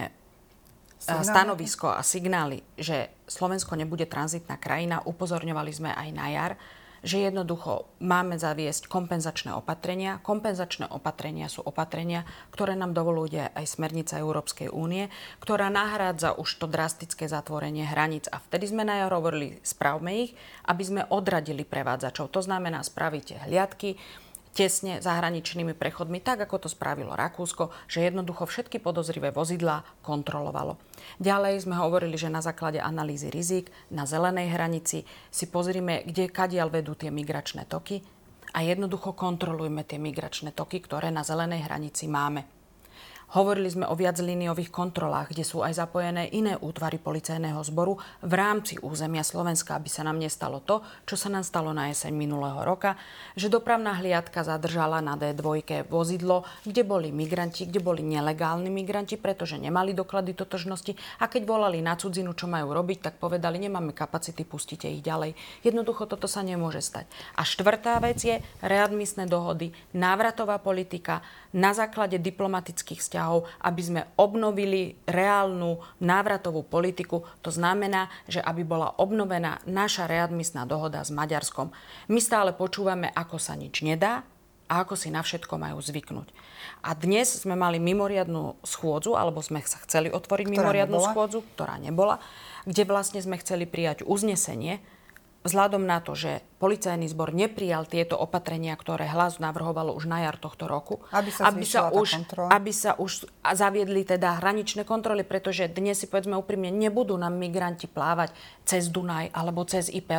stanovisko a signály, že Slovensko nebude tranzitná krajina, upozorňovali sme aj na jar, že jednoducho máme zaviesť kompenzačné opatrenia. Kompenzačné opatrenia sú opatrenia, ktoré nám dovoluje aj smernica Európskej únie, ktorá nahrádza už to drastické zatvorenie hraníc. A vtedy sme na jar hovorili, spravme ich, aby sme odradili prevádzačov. To znamená, spravíte hliadky tesne zahraničnými prechodmi, tak ako to spravilo Rakúsko, že jednoducho všetky podozrivé vozidlá kontrolovalo. Ďalej sme hovorili, že na základe analýzy rizik na zelenej hranici si pozrime, kde kadiaľ vedú tie migračné toky a jednoducho kontrolujme tie migračné toky, ktoré na zelenej hranici máme. Hovorili sme o viaclíniových kontrolách, kde sú aj zapojené iné útvary policajného zboru v rámci územia Slovenska, aby sa nám nestalo to, čo sa nám stalo na jeseň minulého roka, že dopravná hliadka zadržala na dé dva vozidlo, kde boli migranti, kde boli nelegálni migranti, pretože nemali doklady totožnosti a keď volali na cudzinu, čo majú robiť, tak povedali, nemáme kapacity, pustite ich ďalej. Jednoducho toto sa nemôže stať. A štvrtá vec je readmisné dohody, návratová politika na základe diplomatických vzťahov, aby sme obnovili reálnu návratovú politiku. To znamená, že aby bola obnovená naša readmisná dohoda s Maďarskom. My stále počúvame, ako sa nič nedá a ako si na všetko majú zvyknúť. A dnes sme mali mimoriadnu schôdzu, alebo sme sa chceli otvoriť ktorá mimoriadnu nebola? schôdzu, ktorá nebola, kde vlastne sme chceli prijať uznesenie, vzhľadom na to, že policajný zbor neprijal tieto opatrenia, ktoré Hlas navrhovalo už na jar tohto roku, aby sa, aby sa, už, aby sa už zaviedli teda hraničné kontroly, pretože dnes si povedzme úprimne, nebudú nám migranti plávať cez Dunaj alebo cez Ipel.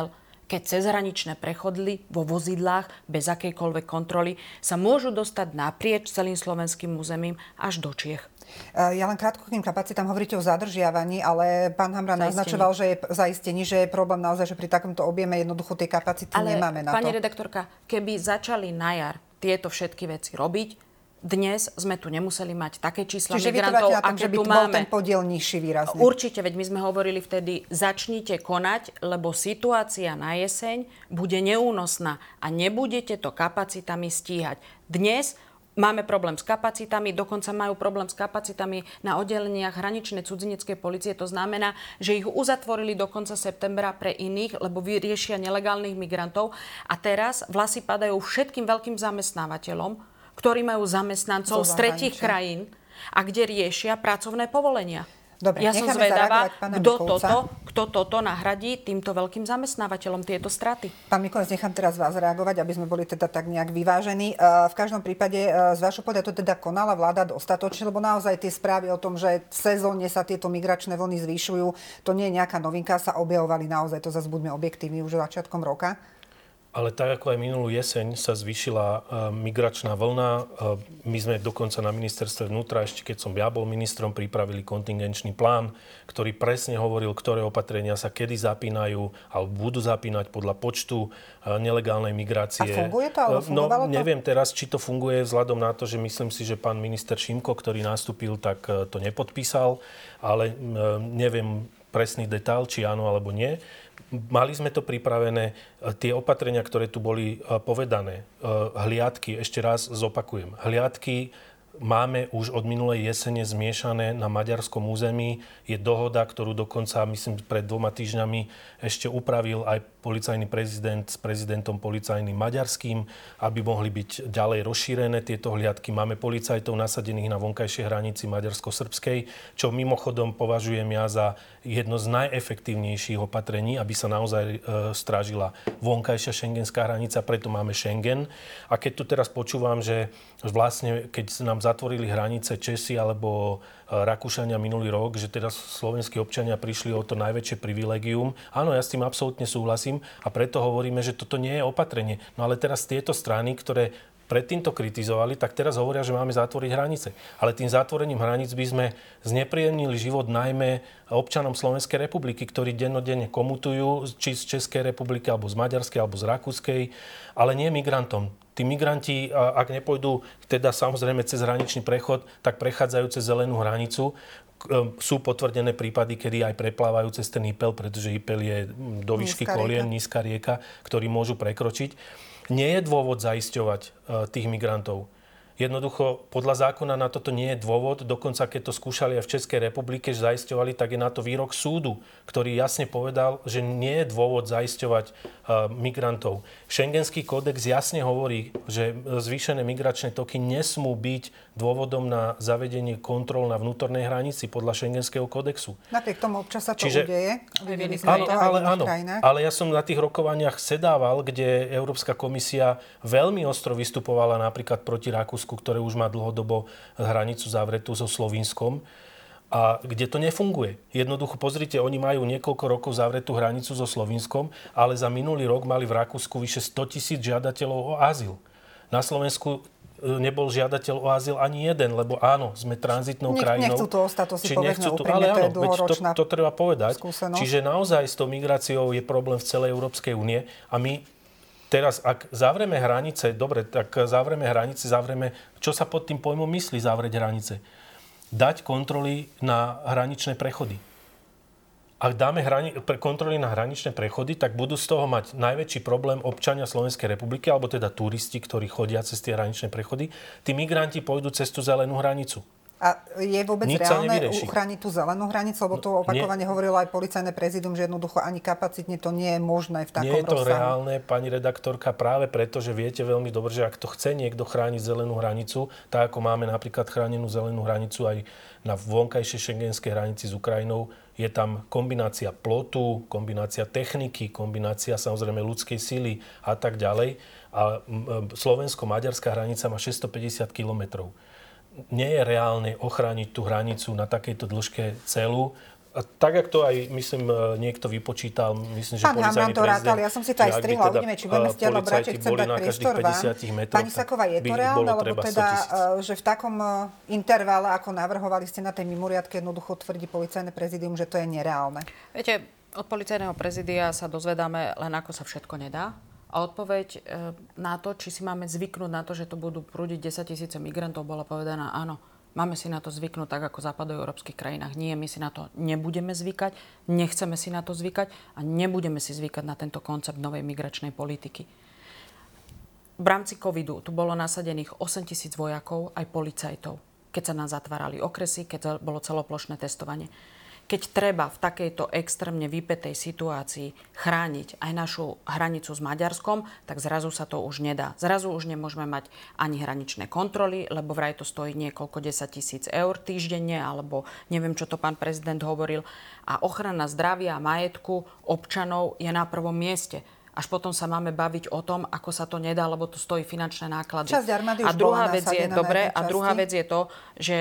keď cezhraničné prechody vo vozidlách bez akejkoľvek kontroly sa môžu dostať naprieč celým slovenským územím až do Čiech. Ja len krátko k tým kapacitám hovoríte o zadržiavaní, ale pán Hamran naznačoval, že je zaistení, že je problém naozaj, že pri takomto objeme jednoducho tie kapacity ale, nemáme na pani to. Pani redaktorka, keby začali na jar tieto všetky veci robiť, dnes sme tu nemuseli mať také čísla Čiže migrantov, tom, aké že by tu bol máme. Ten podiel nižší výrazne. Určite, veď my sme hovorili vtedy, začnite konať, lebo situácia na jeseň bude neúnosná a nebudete to kapacitami stíhať. Dnes máme problém s kapacitami, dokonca majú problém s kapacitami na oddeleniach hraničnej cudzineckej polície. To znamená, že ich uzatvorili do konca septembra pre iných, lebo vyriešia nelegálnych migrantov. A teraz vlasy padajú všetkým veľkým zamestnávateľom, ktorí majú zamestnancov z tretích krajín a kde riešia pracovné povolenia. Dobre, ja som zvedavá, kto toto, kto toto nahradí týmto veľkým zamestnávateľom tieto straty. Pán Mikulec, nechám teraz vás reagovať, aby sme boli teda tak nejak vyvážení. V každom prípade z vášho pohľadu to teda konala vláda dostatočne, lebo naozaj tie správy o tom, že v sezóne sa tieto migračné vlny zvyšujú, to nie je nejaká novinka, sa objavovali naozaj, to zase buďme objektívni už začiatkom roka. Ale tak ako aj minulú jeseň sa zvýšila uh, migračná vlna. Uh, my sme dokonca na ministerstve vnútra, ešte keď som ja bol ministrom, pripravili kontingenčný plán, ktorý presne hovoril, ktoré opatrenia sa kedy zapínajú alebo budú zapínať podľa počtu uh, nelegálnej migrácie. A funguje to? Alebo fungovalo no, to? Neviem teraz, či to funguje vzhľadom na to, že myslím si, že pán minister Šimko, ktorý nastúpil, tak uh, to nepodpísal, ale uh, neviem presný detail, či áno alebo nie. Mali sme to pripravené, tie opatrenia, ktoré tu boli povedané, hliadky, ešte raz zopakujem, hliadky máme už od minulej jesene zmiešané na maďarskom území. Je dohoda, ktorú dokonca, myslím, pred dvoma týždňami ešte upravil aj policajný prezident s prezidentom policajným maďarským, aby mohli byť ďalej rozšírené tieto hliadky. Máme policajtov nasadených na vonkajšej hranici maďarsko-srbskej, čo mimochodom považujem ja za jedno z najefektívnejších opatrení, aby sa naozaj e, strážila vonkajšia šengenská hranica, preto máme Schengen. A keď tu teraz počúvam, že vlastne, keď nám zatvorili hranice Česi alebo Rakúšania minulý rok, že teda slovenskí občania prišli o to najväčšie privilegium. Áno, ja s tým absolútne súhlasím a preto hovoríme, že toto nie je opatrenie. No ale teraz tieto strany, ktoré predtým to kritizovali, tak teraz hovoria, že máme zatvoriť hranice. Ale tým zatvorením hraníc by sme znepríjemnili život najmä občanom Slovenskej republiky, ktorí dennodenne komutujú, či z Českej republiky, alebo z Maďarskej, alebo z Rakúskej, ale nie migrantom. Tí migranti, ak nepôjdu teda samozrejme cez hraničný prechod, tak prechádzajú cez zelenú hranicu. Sú potvrdené prípady, kedy aj preplávajú cez ten Ipel, pretože Ipel je do výšky kolien, nízka rieka, ktorý môžu prekročiť. Nie je dôvod zaisťovať tých migrantov. Jednoducho, podľa zákona na toto nie je dôvod. Dokonca, keď to skúšali aj v Českej republike, že zaisťovali, tak je na to výrok súdu, ktorý jasne povedal, že nie je dôvod zaisťovať uh, migrantov. Schengenský kódex jasne hovorí, že zvýšené migračné toky nesmú byť dôvodom na zavedenie kontrol na vnútornej hranici podľa Schengenského kódexu. Napriek tomu občas sa to Čiže, udeje. Áno, ale, áno, ale ja som na tých rokovaniach sedával, kde Európska komisia veľmi ostro vystupovala napríklad proti Rakúsku, ktoré už má dlhodobo hranicu zavretú so Slovinskom a kde to nefunguje. Jednoducho, pozrite, oni majú niekoľko rokov zavretú hranicu so Slovinskom, ale za minulý rok mali v Rakúsku vyše stotisíc žiadateľov o azyl. Na Slovensku nebol žiadateľ o azyl ani jeden, lebo áno, sme tranzitnou Nech, krajinou. Nechcú to ostať, to si povedzme úprimne, ale áno, to je dlhoročná to, to treba povedať. skúsenosť. Čiže naozaj s tou migráciou je problém v celej Európskej únie a my teraz, ak zavreme hranice, dobre, tak zavreme hranice, zavreme, čo sa pod tým pojmom myslí zavrieť hranice? Dať kontroly na hraničné prechody. Ak dáme hrani- kontroly na hraničné prechody, tak budú z toho mať najväčší problém občania Slovenskej republiky, alebo teda turisti, ktorí chodia cez tie hraničné prechody. Tí migranti pôjdu cez tú zelenú hranicu. A je vôbec Nič reálne uchrániť tú zelenú hranicu? Lebo to opakovane nie, hovorilo aj policajné prezidium, že jednoducho ani kapacitne to nie je možné v takom rozsahu. Nie je to rozsahu. Reálne, pani redaktorka, práve preto, že viete veľmi dobre, že ak to chce niekto chrániť zelenú hranicu, tak ako máme napríklad chránenú zelenú hranicu aj na vonkajšej šengenskej hranici s Ukrajinou, je tam kombinácia plotu, kombinácia techniky, kombinácia samozrejme ľudskej sily a tak ďalej. A slovensko-maďarská hranica má šesťstopäťdesiat kilometrov. Nie je reálne ochrániť tú hranicu na takejto dĺžke celú. A tak, ako to aj, myslím, niekto vypočítal, myslím, že pán Hamran to rátal, ja som si to aj strihla, teda uvidíme, či budeme stiahnuť obráček, chcem dať priestor vám. Pani Saková, je to reálne, lebo teda, že v takom intervale, ako navrhovali ste na tej mimoriadke, jednoducho tvrdí policajné prezidium, že to je nereálne. Viete, od policajného prezidia sa dozvedáme len, ako sa všetko nedá. A odpoveď na to, či si máme zvyknúť na to, že to budú prúdiť desaťtisíce migrantov, bola povedaná áno. Máme si na to zvyknúť tak, ako v západoeurópskych krajinách. Nie, my si na to nebudeme zvykať, nechceme si na to zvykať a nebudeme si zvykať na tento koncept novej migračnej politiky. V rámci covidu tu bolo nasadených osemtisíc vojakov aj policajtov, keď sa nám zatvárali okresy, keď bolo celoplošné testovanie. Keď treba v takejto extrémne vypätej situácii chrániť aj našu hranicu s Maďarskom, tak zrazu sa to už nedá. Zrazu už nemôžeme mať ani hraničné kontroly, lebo vraj to stojí niekoľko desať tisíc eur týždenne, alebo neviem, čo to pán prezident hovoril. A ochrana zdravia a majetku občanov je na prvom mieste. Až potom sa máme baviť o tom, ako sa to nedá, lebo to stojí finančné náklady. Časť armády už a druhá bola vec je, nasadená dobre, na jednej a druhá časti. vec je to, že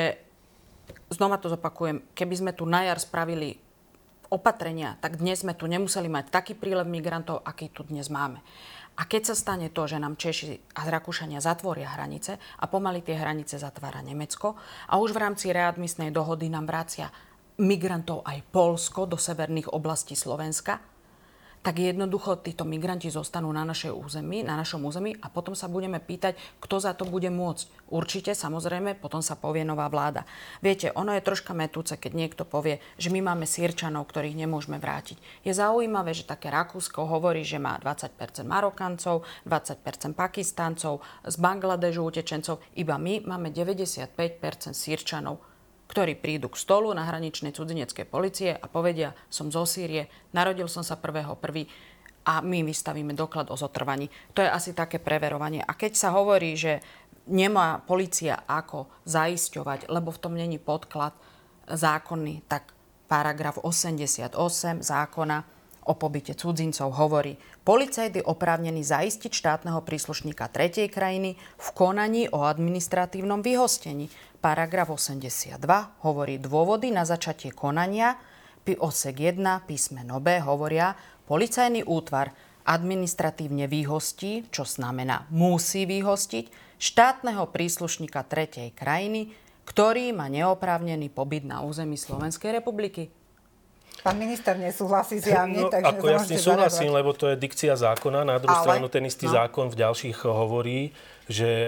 znova to zopakujem, keby sme tu na jar spravili opatrenia, tak dnes sme tu nemuseli mať taký prílev migrantov, aký tu dnes máme. A keď sa stane to, že nám Češi a Rakúšania zatvoria hranice a pomaly tie hranice zatvára Nemecko a už v rámci readmisnej dohody nám vracia migrantov aj Poľsko do severných oblastí Slovenska, tak jednoducho títo migranti zostanú na našej území, na našom území a potom sa budeme pýtať, kto za to bude môcť. Určite, samozrejme, potom sa povie nová vláda. Viete, ono je troška mätúce, keď niekto povie, že my máme Sýrčanov, ktorých nemôžeme vrátiť. Je zaujímavé, že také Rakúsko hovorí, že má dvadsať percent Marokancov, dvadsať percent Pakistáncov, z Bangladežu utečencov. Iba my máme deväťdesiatpäť percent Sýrčanov, ktorí prídu k stolu na hraničnej cudzineckej polície a povedia, som zo Sýrie, narodil som sa prvého prvého a my vystavíme doklad o zotrvaní. To je asi také preverovanie. A keď sa hovorí, že nemá polícia ako zaisťovať, lebo v tom není podklad zákonný, tak paragraf osemdesiatosem zákona o pobyte cudzincov hovorí, policajt je oprávnený zaistiť štátneho príslušníka tretej krajiny v konaní o administratívnom vyhostení. Paragraf osemdesiatdva hovorí dôvody na začatie konania. Odsek jeden písmeno B hovoria, policajný útvar administratívne vyhostí, čo znamená musí vyhostiť, štátneho príslušníka tretej krajiny, ktorý má neoprávnený pobyt na území Slovenskej republiky. Pán minister nesúhlasí zjavne, no, takže ako ja s tým súhlasím, lebo to je dikcia zákona. Na druhú Ale, stranu ten istý no. zákon v ďalších hovorí, že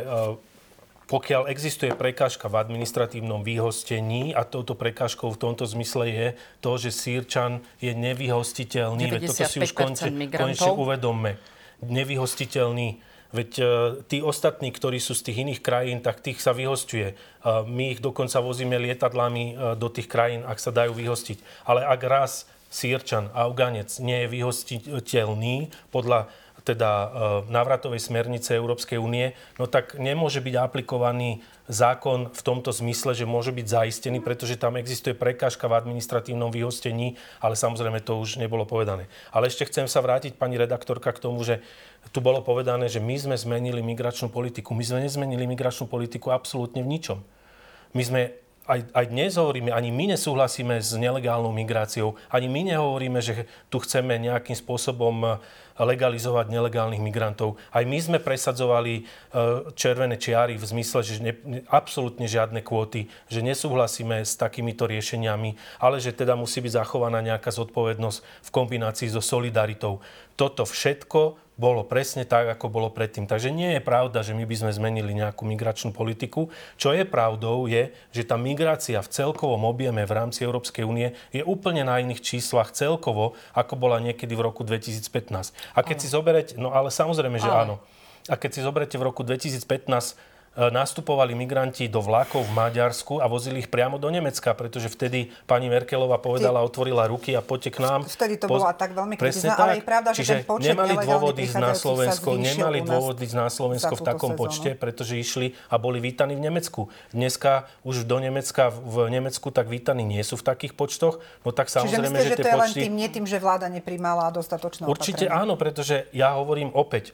pokiaľ existuje prekážka v administratívnom vyhostení a touto prekážkou v tomto zmysle je to, že Sýrčan je nevyhostiteľný. Veď toto si už končne, končne uvedomme. Nevyhostiteľný. Veď tí ostatní, ktorí sú z tých iných krajín, tak tých sa vyhosťuje. My ich dokonca vozíme lietadlami do tých krajín, ak sa dajú vyhostiť. Ale ak raz Sýrčan, Afganec nie je vyhostiteľný podľa teda návratovej smernice Európskej únie, no tak nemôže byť aplikovaný zákon v tomto zmysle, že môže byť zaistený, pretože tam existuje prekážka v administratívnom vyhostení, ale samozrejme to už nebolo povedané. Ale ešte chcem sa vrátiť, pani redaktorka, k tomu, že tu bolo povedané, že my sme zmenili migračnú politiku. My sme nezmenili migračnú politiku absolútne v ničom. My sme Aj, aj dnes hovoríme, ani my nesúhlasíme s nelegálnou migráciou, ani my nehovoríme, že tu chceme nejakým spôsobom legalizovať nelegálnych migrantov. Aj my sme presadzovali červené čiary v zmysle, že ne, absolútne žiadne kvóty, že nesúhlasíme s takýmito riešeniami, ale že teda musí byť zachovaná nejaká zodpovednosť v kombinácii so solidaritou. Toto všetko bolo presne tak, ako bolo predtým. Takže nie je pravda, že my by sme zmenili nejakú migračnú politiku. Čo je pravdou, je, že tá migrácia v celkovom objeme v rámci Európskej únie je úplne na iných číslach celkovo, ako bola niekedy v roku dvetisícpätnásť. A keď ale. si zoberete, no ale samozrejme, že ale. áno. A keď si zoberete v roku dvetisícpätnásť nastupovali migranti do vlákov v Maďarsku a vozili ich priamo do Nemecka, pretože vtedy pani Merkelová povedala, Ty... otvorila ruky a poďte k nám. Vtedy to Poz... bola tak veľmi kritizná, ale je pravda, že Čiže ten počet nemali dôvod ísť na Slovensko, nemali dôvod ísť na Slovensko v takom sezónu. počte, pretože išli a boli vítaní v Nemecku. Dneska už do Nemecka, v Nemecku tak vítaní nie sú v takých počtoch, no tak samozrejme, Čiže myslíte, že tie to je počty... len tým, nie tým, že vláda neprimala dostatočné Určite opatrenia? áno, pretože ja hovorím opäť,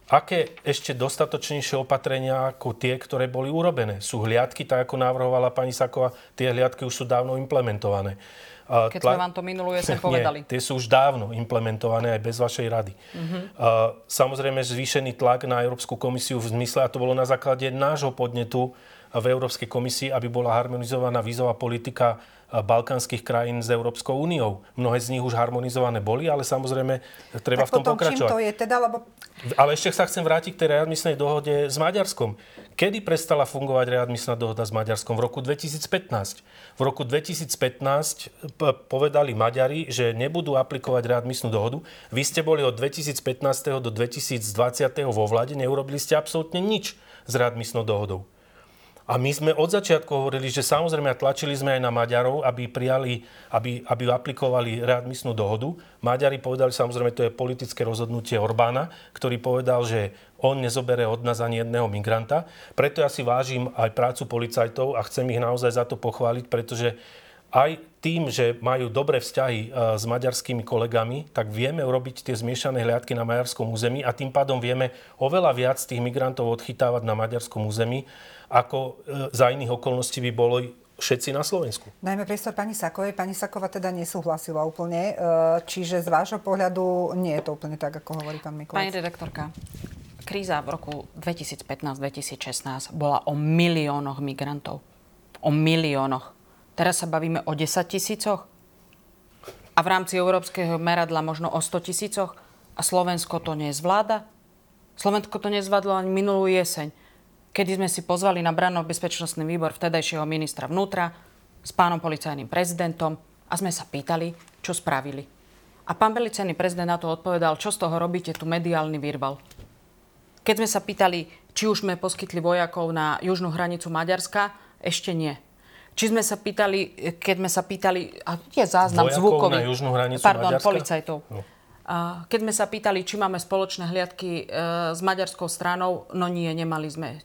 aké ešte dostatočnejšie opatrenia ako tie, ktoré boli urobené? Sú hliadky, tak ako navrhovala pani Saková, tie hliadky už sú dávno implementované. Keď Tla... sme vám to minulú jesen povedali. Nie, tie sú už dávno implementované aj bez vašej rady. Uh-huh. Samozrejme, zvýšený tlak na Európsku komisiu v zmysle, a to bolo na základe nášho podnetu v Európskej komisii, aby bola harmonizovaná vízová politika balkánskych krajín s Európskou úniou. Mnohé z nich už harmonizované boli, ale samozrejme treba tak v tom potom, pokračovať. Čím to je teda, lebo... Ale ešte sa chcem vrátiť k tej readmisnej dohode s Maďarskom. Kedy prestala fungovať readmisná dohoda s Maďarskom? V roku dvetisícpätnásť. V roku dvetisícpätnásť povedali Maďari, že nebudú aplikovať readmisnú dohodu. Vy ste boli od dvetisícpätnásť do dvetisícdvadsať vo vláde, neurobili ste absolútne nič s readmisnou dohodou. A my sme od začiatku hovorili, že samozrejme tlačili sme aj na Maďarov, aby prijali, aby, aby aplikovali readmisnú dohodu. Maďari povedali, samozrejme, to je politické rozhodnutie Orbána, ktorý povedal, že on nezobere od nás ani jedného migranta. Preto ja si vážim aj prácu policajtov a chcem ich naozaj za to pochváliť, pretože aj tým, že majú dobré vzťahy s maďarskými kolegami, tak vieme urobiť tie zmiešané hliadky na maďarskom území a tým pádom vieme oveľa viac tých migrantov odchytávať na maďarskom území, ako za iných okolností by boli všetci na Slovensku. Najmä priestor pani Sakovej. Pani Saková teda nesúhlasila úplne, čiže z vášho pohľadu nie je to úplne tak, ako hovorí pán Mikulec. Pani redaktorka, kríza v roku dvetisícpätnásť dvetisícšestnásť bola o miliónoch migrantov. O miliónoch. Teraz sa bavíme o desaťtisícoch a v rámci európskeho meradla možno o stotisícoch a Slovensko to nezvláda. Slovensko to nezvládlo ani minulú jeseň, kedy sme si pozvali na branno-bezpečnostný výbor vtedajšieho ministra vnútra s pánom policajným prezidentom a sme sa pýtali, čo spravili. A pán policajný prezident na to odpovedal, čo z toho robíte, tu mediálny virval. Keď sme sa pýtali, či už sme poskytli vojakov na južnú hranicu Maďarska, ešte nie. Či sme sa pýtali, keď sme sa pýtali, a je záznam vojakov zvukový. Na južnú hranicu pardon, Maďarska? Policajtov. No. Keď sme sa pýtali, či máme spoločné hliadky s maďarskou stranou, no nie, nemali sme.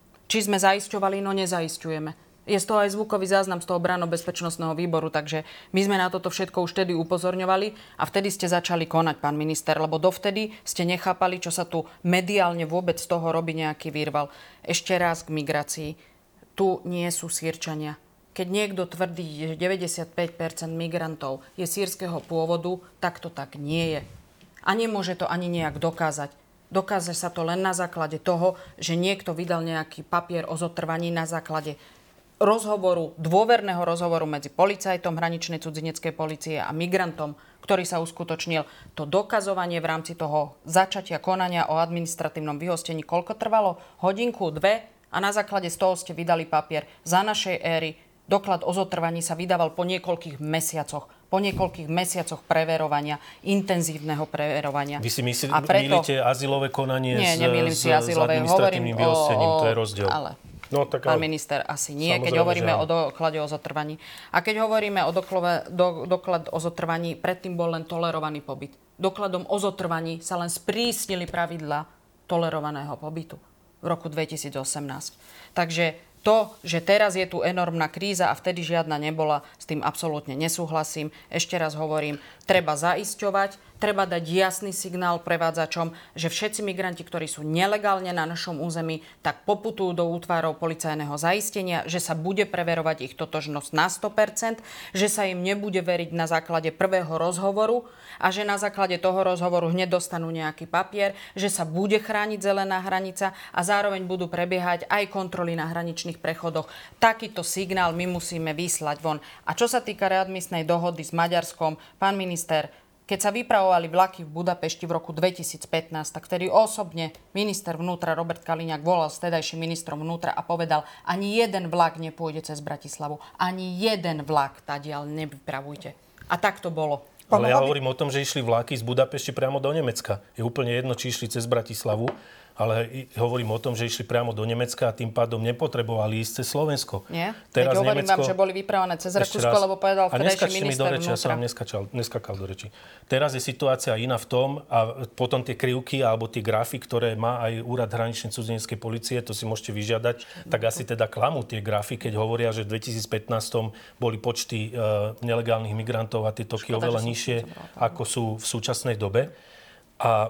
Či sme zaisťovali, no nezaisťujeme. Je z toho aj zvukový záznam z toho branno-bezpečnostného výboru, takže my sme na toto všetko už vtedy upozorňovali a vtedy ste začali konať, pán minister, lebo dovtedy ste nechápali, čo sa tu mediálne vôbec z toho robí nejaký virval. Ešte raz k migrácii. Tu nie sú Sýrčania. Keď niekto tvrdí, že deväťdesiatpäť percent migrantov je sýrskeho pôvodu, tak to tak nie je. A nemôže to ani nejak dokázať. Dokáže sa to len na základe toho, že niekto vydal nejaký papier o zotrvaní na základe rozhovoru, dôverného rozhovoru medzi policajtom hraničnej cudzineckej polície a migrantom, ktorý sa uskutočnil. To dokazovanie v rámci toho začatia konania o administratívnom vyhostení koľko trvalo? Hodinku, dve? A na základe z toho ste vydali papier. Za našej éry doklad o zotrvaní sa vydával po niekoľkých mesiacoch. Po niekoľkých mesiacoch preverovania, intenzívneho preverovania. Vy si myslíte, a preto... milíte azylové konanie nie, s, s, s administratívnym vyhostením? To je rozdiel. Ale, no, tak, pán minister, asi nie, keď hovoríme že... o doklade o zotrvaní. A keď hovoríme o doklade, do, doklad o zotrvaní, predtým bol len tolerovaný pobyt. Dokladom o zotrvaní sa len sprísnili pravidlá tolerovaného pobytu v roku dvetisícosemnásť. Takže to, že teraz je tu enormná kríza a vtedy žiadna nebola, s tým absolútne nesúhlasím. Ešte raz hovorím, treba zaisťovať, treba dať jasný signál prevádzačom, že všetci migranti, ktorí sú nelegálne na našom území, tak poputujú do útvarov policajného zaistenia, že sa bude preverovať ich totožnosť na sto percent, že sa im nebude veriť na základe prvého rozhovoru a že na základe toho rozhovoru hneď dostanú nejaký papier, že sa bude chrániť zelená hranica a zároveň budú prebiehať aj kontroly na hraničných prechodoch. Takýto signál my musíme vyslať von. A čo sa týka readmisnej dohody s Maďarskom, pán minister, keď sa vypravovali vlaky v Budapešti v roku dvetisícpätnásť, tak vtedy osobne minister vnútra Robert Kaliňák volal s vtedajším ministrom vnútra a povedal, ani jeden vlak nepôjde cez Bratislavu. Ani jeden vlak tadiaľ nevypravujte. A tak to bolo. Ale ja hovorím o tom, že išli vlaky z Budapešti priamo do Nemecka. Je úplne jedno, či išli cez Bratislavu, ale hovorím o tom, že išli priamo do Nemecka a tým pádom nepotrebovali ísť cez Slovensko. Nie? Teraz Veď hovorím Nemecko... vám, že boli vyprávané cez Rakúsko, lebo povedal vtedajší minister vnútra. Ja som vám neskačal, neskakal do reči. Teraz je situácia iná v tom a potom tie krivky alebo tie grafy, ktoré má aj Úrad hraničnej cudzineckej polície, to si môžete vyžiadať, tak asi teda klamú tie grafy, keď hovoria, že v dvetisícpätnásť boli počty uh, nelegálnych migrantov a tie toky oveľa nižšie, ako sú v súčasnej dobe. A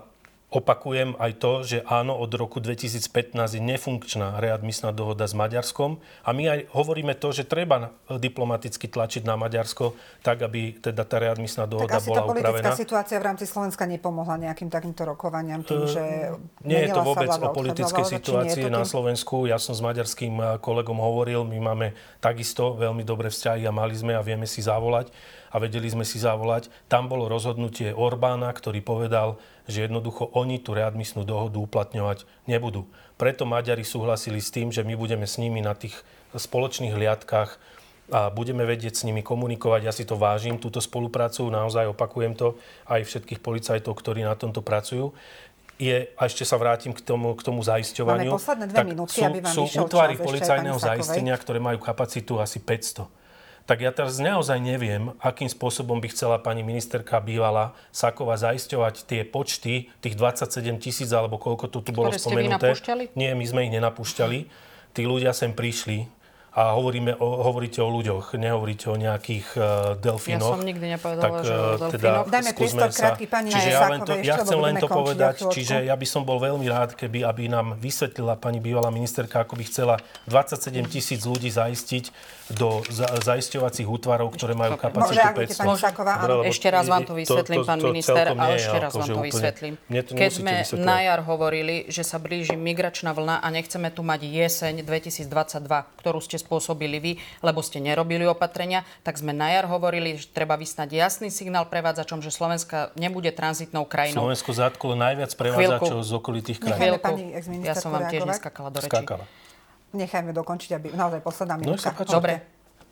Opakujem aj to, že áno, od roku dvetisícpätnásť je nefunkčná readmisná dohoda s Maďarskom a my aj hovoríme to, že treba diplomaticky tlačiť na Maďarsko tak, aby teda tá readmisná dohoda bola upravená. Tak asi tá politická situácia v rámci Slovenska nepomohla nejakým takýmto rokovaniam tým, že nie je to vôbec o politickej situácii na Slovensku. Ja som s maďarským kolegom hovoril, my máme takisto veľmi dobré vzťahy a mali sme a vieme si zavolať a vedeli sme si zavolať. Tam bolo rozhodnutie Orbána, ktorý povedal, že jednoducho oni tú readmisnú dohodu uplatňovať nebudú. Preto Maďari súhlasili s tým, že my budeme s nimi na tých spoločných hliadkach a budeme vedieť s nimi komunikovať. Ja si to vážim, túto spoluprácu, naozaj opakujem to, aj všetkých policajtov, ktorí na tomto pracujú. Je, a ešte sa vrátim k tomu, k tomu zaisťovaniu. Máme posledné dve minútky, aby vám sú vyšiel útvary čas policajného ešte, zaistenia, ktoré majú kapacitu asi päťsto. Tak ja teraz naozaj neviem, akým spôsobom by chcela pani ministerka bývalá Saková zaisťovať tie počty, tých dvadsaťsedem tisíc, alebo koľko tu, tu bolo Ktoré spomenuté. Ste vy napúšťali? Nie, my sme ich nenapúšťali. Tí ľudia sem prišli a hovoríme o, hovoríte o ľuďoch, nehovoríte o nejakých uh, delfínoch. Ja som nikdy nepovedala, tak, že o delfínoch. Teda, Dajme priestor krátky pani čiže ja, len to, Sákovej ja ešte, chcem len to povedať, chvíľočku. čiže ja by som bol veľmi rád, keby aby nám vysvetlila pani bývalá ministerka, ako by chcela dvadsaťsedem tisíc ľudí zaistiť do za, zaisťovacích útvarov, ktoré majú kapacitu päťsto. Ešte raz vám to vysvetlím, pán minister, a ešte raz vám to vysvetlím. Keď sme na jar hovorili, že sa blíži migračná vlna a nechceme tu mať jeseň dvetisícdvadsaťdva, ktorú ste spôsobili vy, lebo ste nerobili opatrenia, tak sme na jar hovorili, že treba vysnať jasný signál prevádzačom, že Slovenska nebude tranzitnou krajinou. Slovensko zatklo najviac prevádzačov z okolitých krajín. Ja som vám tiež neskakala do reči. Skákala. Nechajme dokončiť, aby naozaj posledná minútka. No, dobre.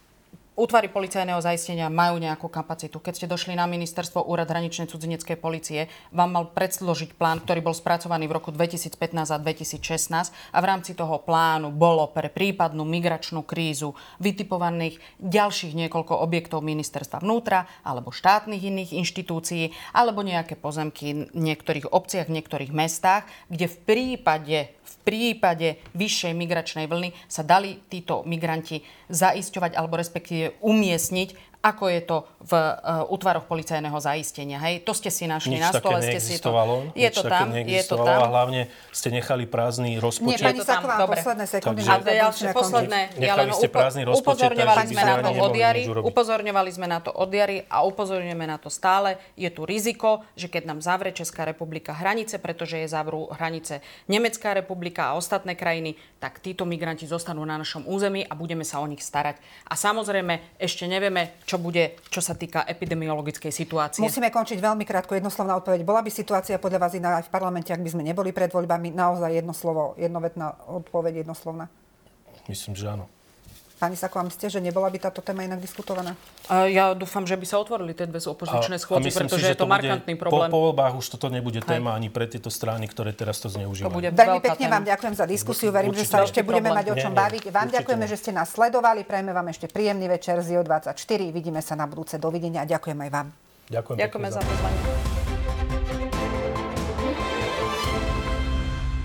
Útvary policajného zaistenia majú nejakú kapacitu. Keď ste došli na ministerstvo Úrad hraničnej cudzineckej polície, vám mal predložiť plán, ktorý bol spracovaný v roku dvetisícpätnásť a dvetisícšestnásť a v rámci toho plánu bolo pre prípadnú migračnú krízu vytipovaných ďalších niekoľko objektov ministerstva vnútra alebo štátnych iných inštitúcií alebo nejaké pozemky v niektorých obciach, v niektorých mestách, kde v prípade v prípade vyššej migračnej vlny sa dali títo migranti zaisťovať alebo respektíve umiestniť, ako je to v uh, útvaroch policajného zaistenia. Hej, to ste si našli nič na stole, ste si to... Je to tam, je to tam. A hlavne ste nechali prázdny rozpočet. Nie, pani Saková, posledné sekundy. Takže... A ďalšie posledné, ja len upo- upozorňovali sme na to od jary, upozorňovali sme na to od jary a upozorňujeme na to stále. Je tu riziko, že keď nám zavre Česká republika hranice, pretože je zavrú hranice Nemecká republika a ostatné krajiny, tak títo migranti zostanú na našom území a budeme sa o nich starať. A samozrejme, ešte nevieme, čo bude, čo sa týka epidemiologickej situácie. Musíme končiť veľmi krátko, jednoslovná odpoveď. Bola by situácia podľa vás iná aj v parlamente, ak by sme neboli pred voľbami? Naozaj jedno slovo, jednovetná odpoveď, jednoslovná? Myslím, že áno. Pani Saková, myslíte, že nebola by táto téma inak diskutovaná? Ja dúfam, že by sa otvorili tie dve opozičné schôdze, pretože si, je to, to markantný problém. Po, po voľbách už toto nebude téma ani pre tieto strany, ktoré teraz to zneužívajú. To bude veľmi pekne téma. Vám ďakujem za diskusiu. Verím, určite, že sa ešte budeme problém. mať o čom nie, baviť. Vám určite ďakujeme, nie. že ste nás sledovali. Prajeme vám ešte príjemný večer z í o dvadsaťštyri. Vidíme sa na budúce. Dovidenia a ďakujem aj vám. Ďakujem Ďakujeme za pozvanie.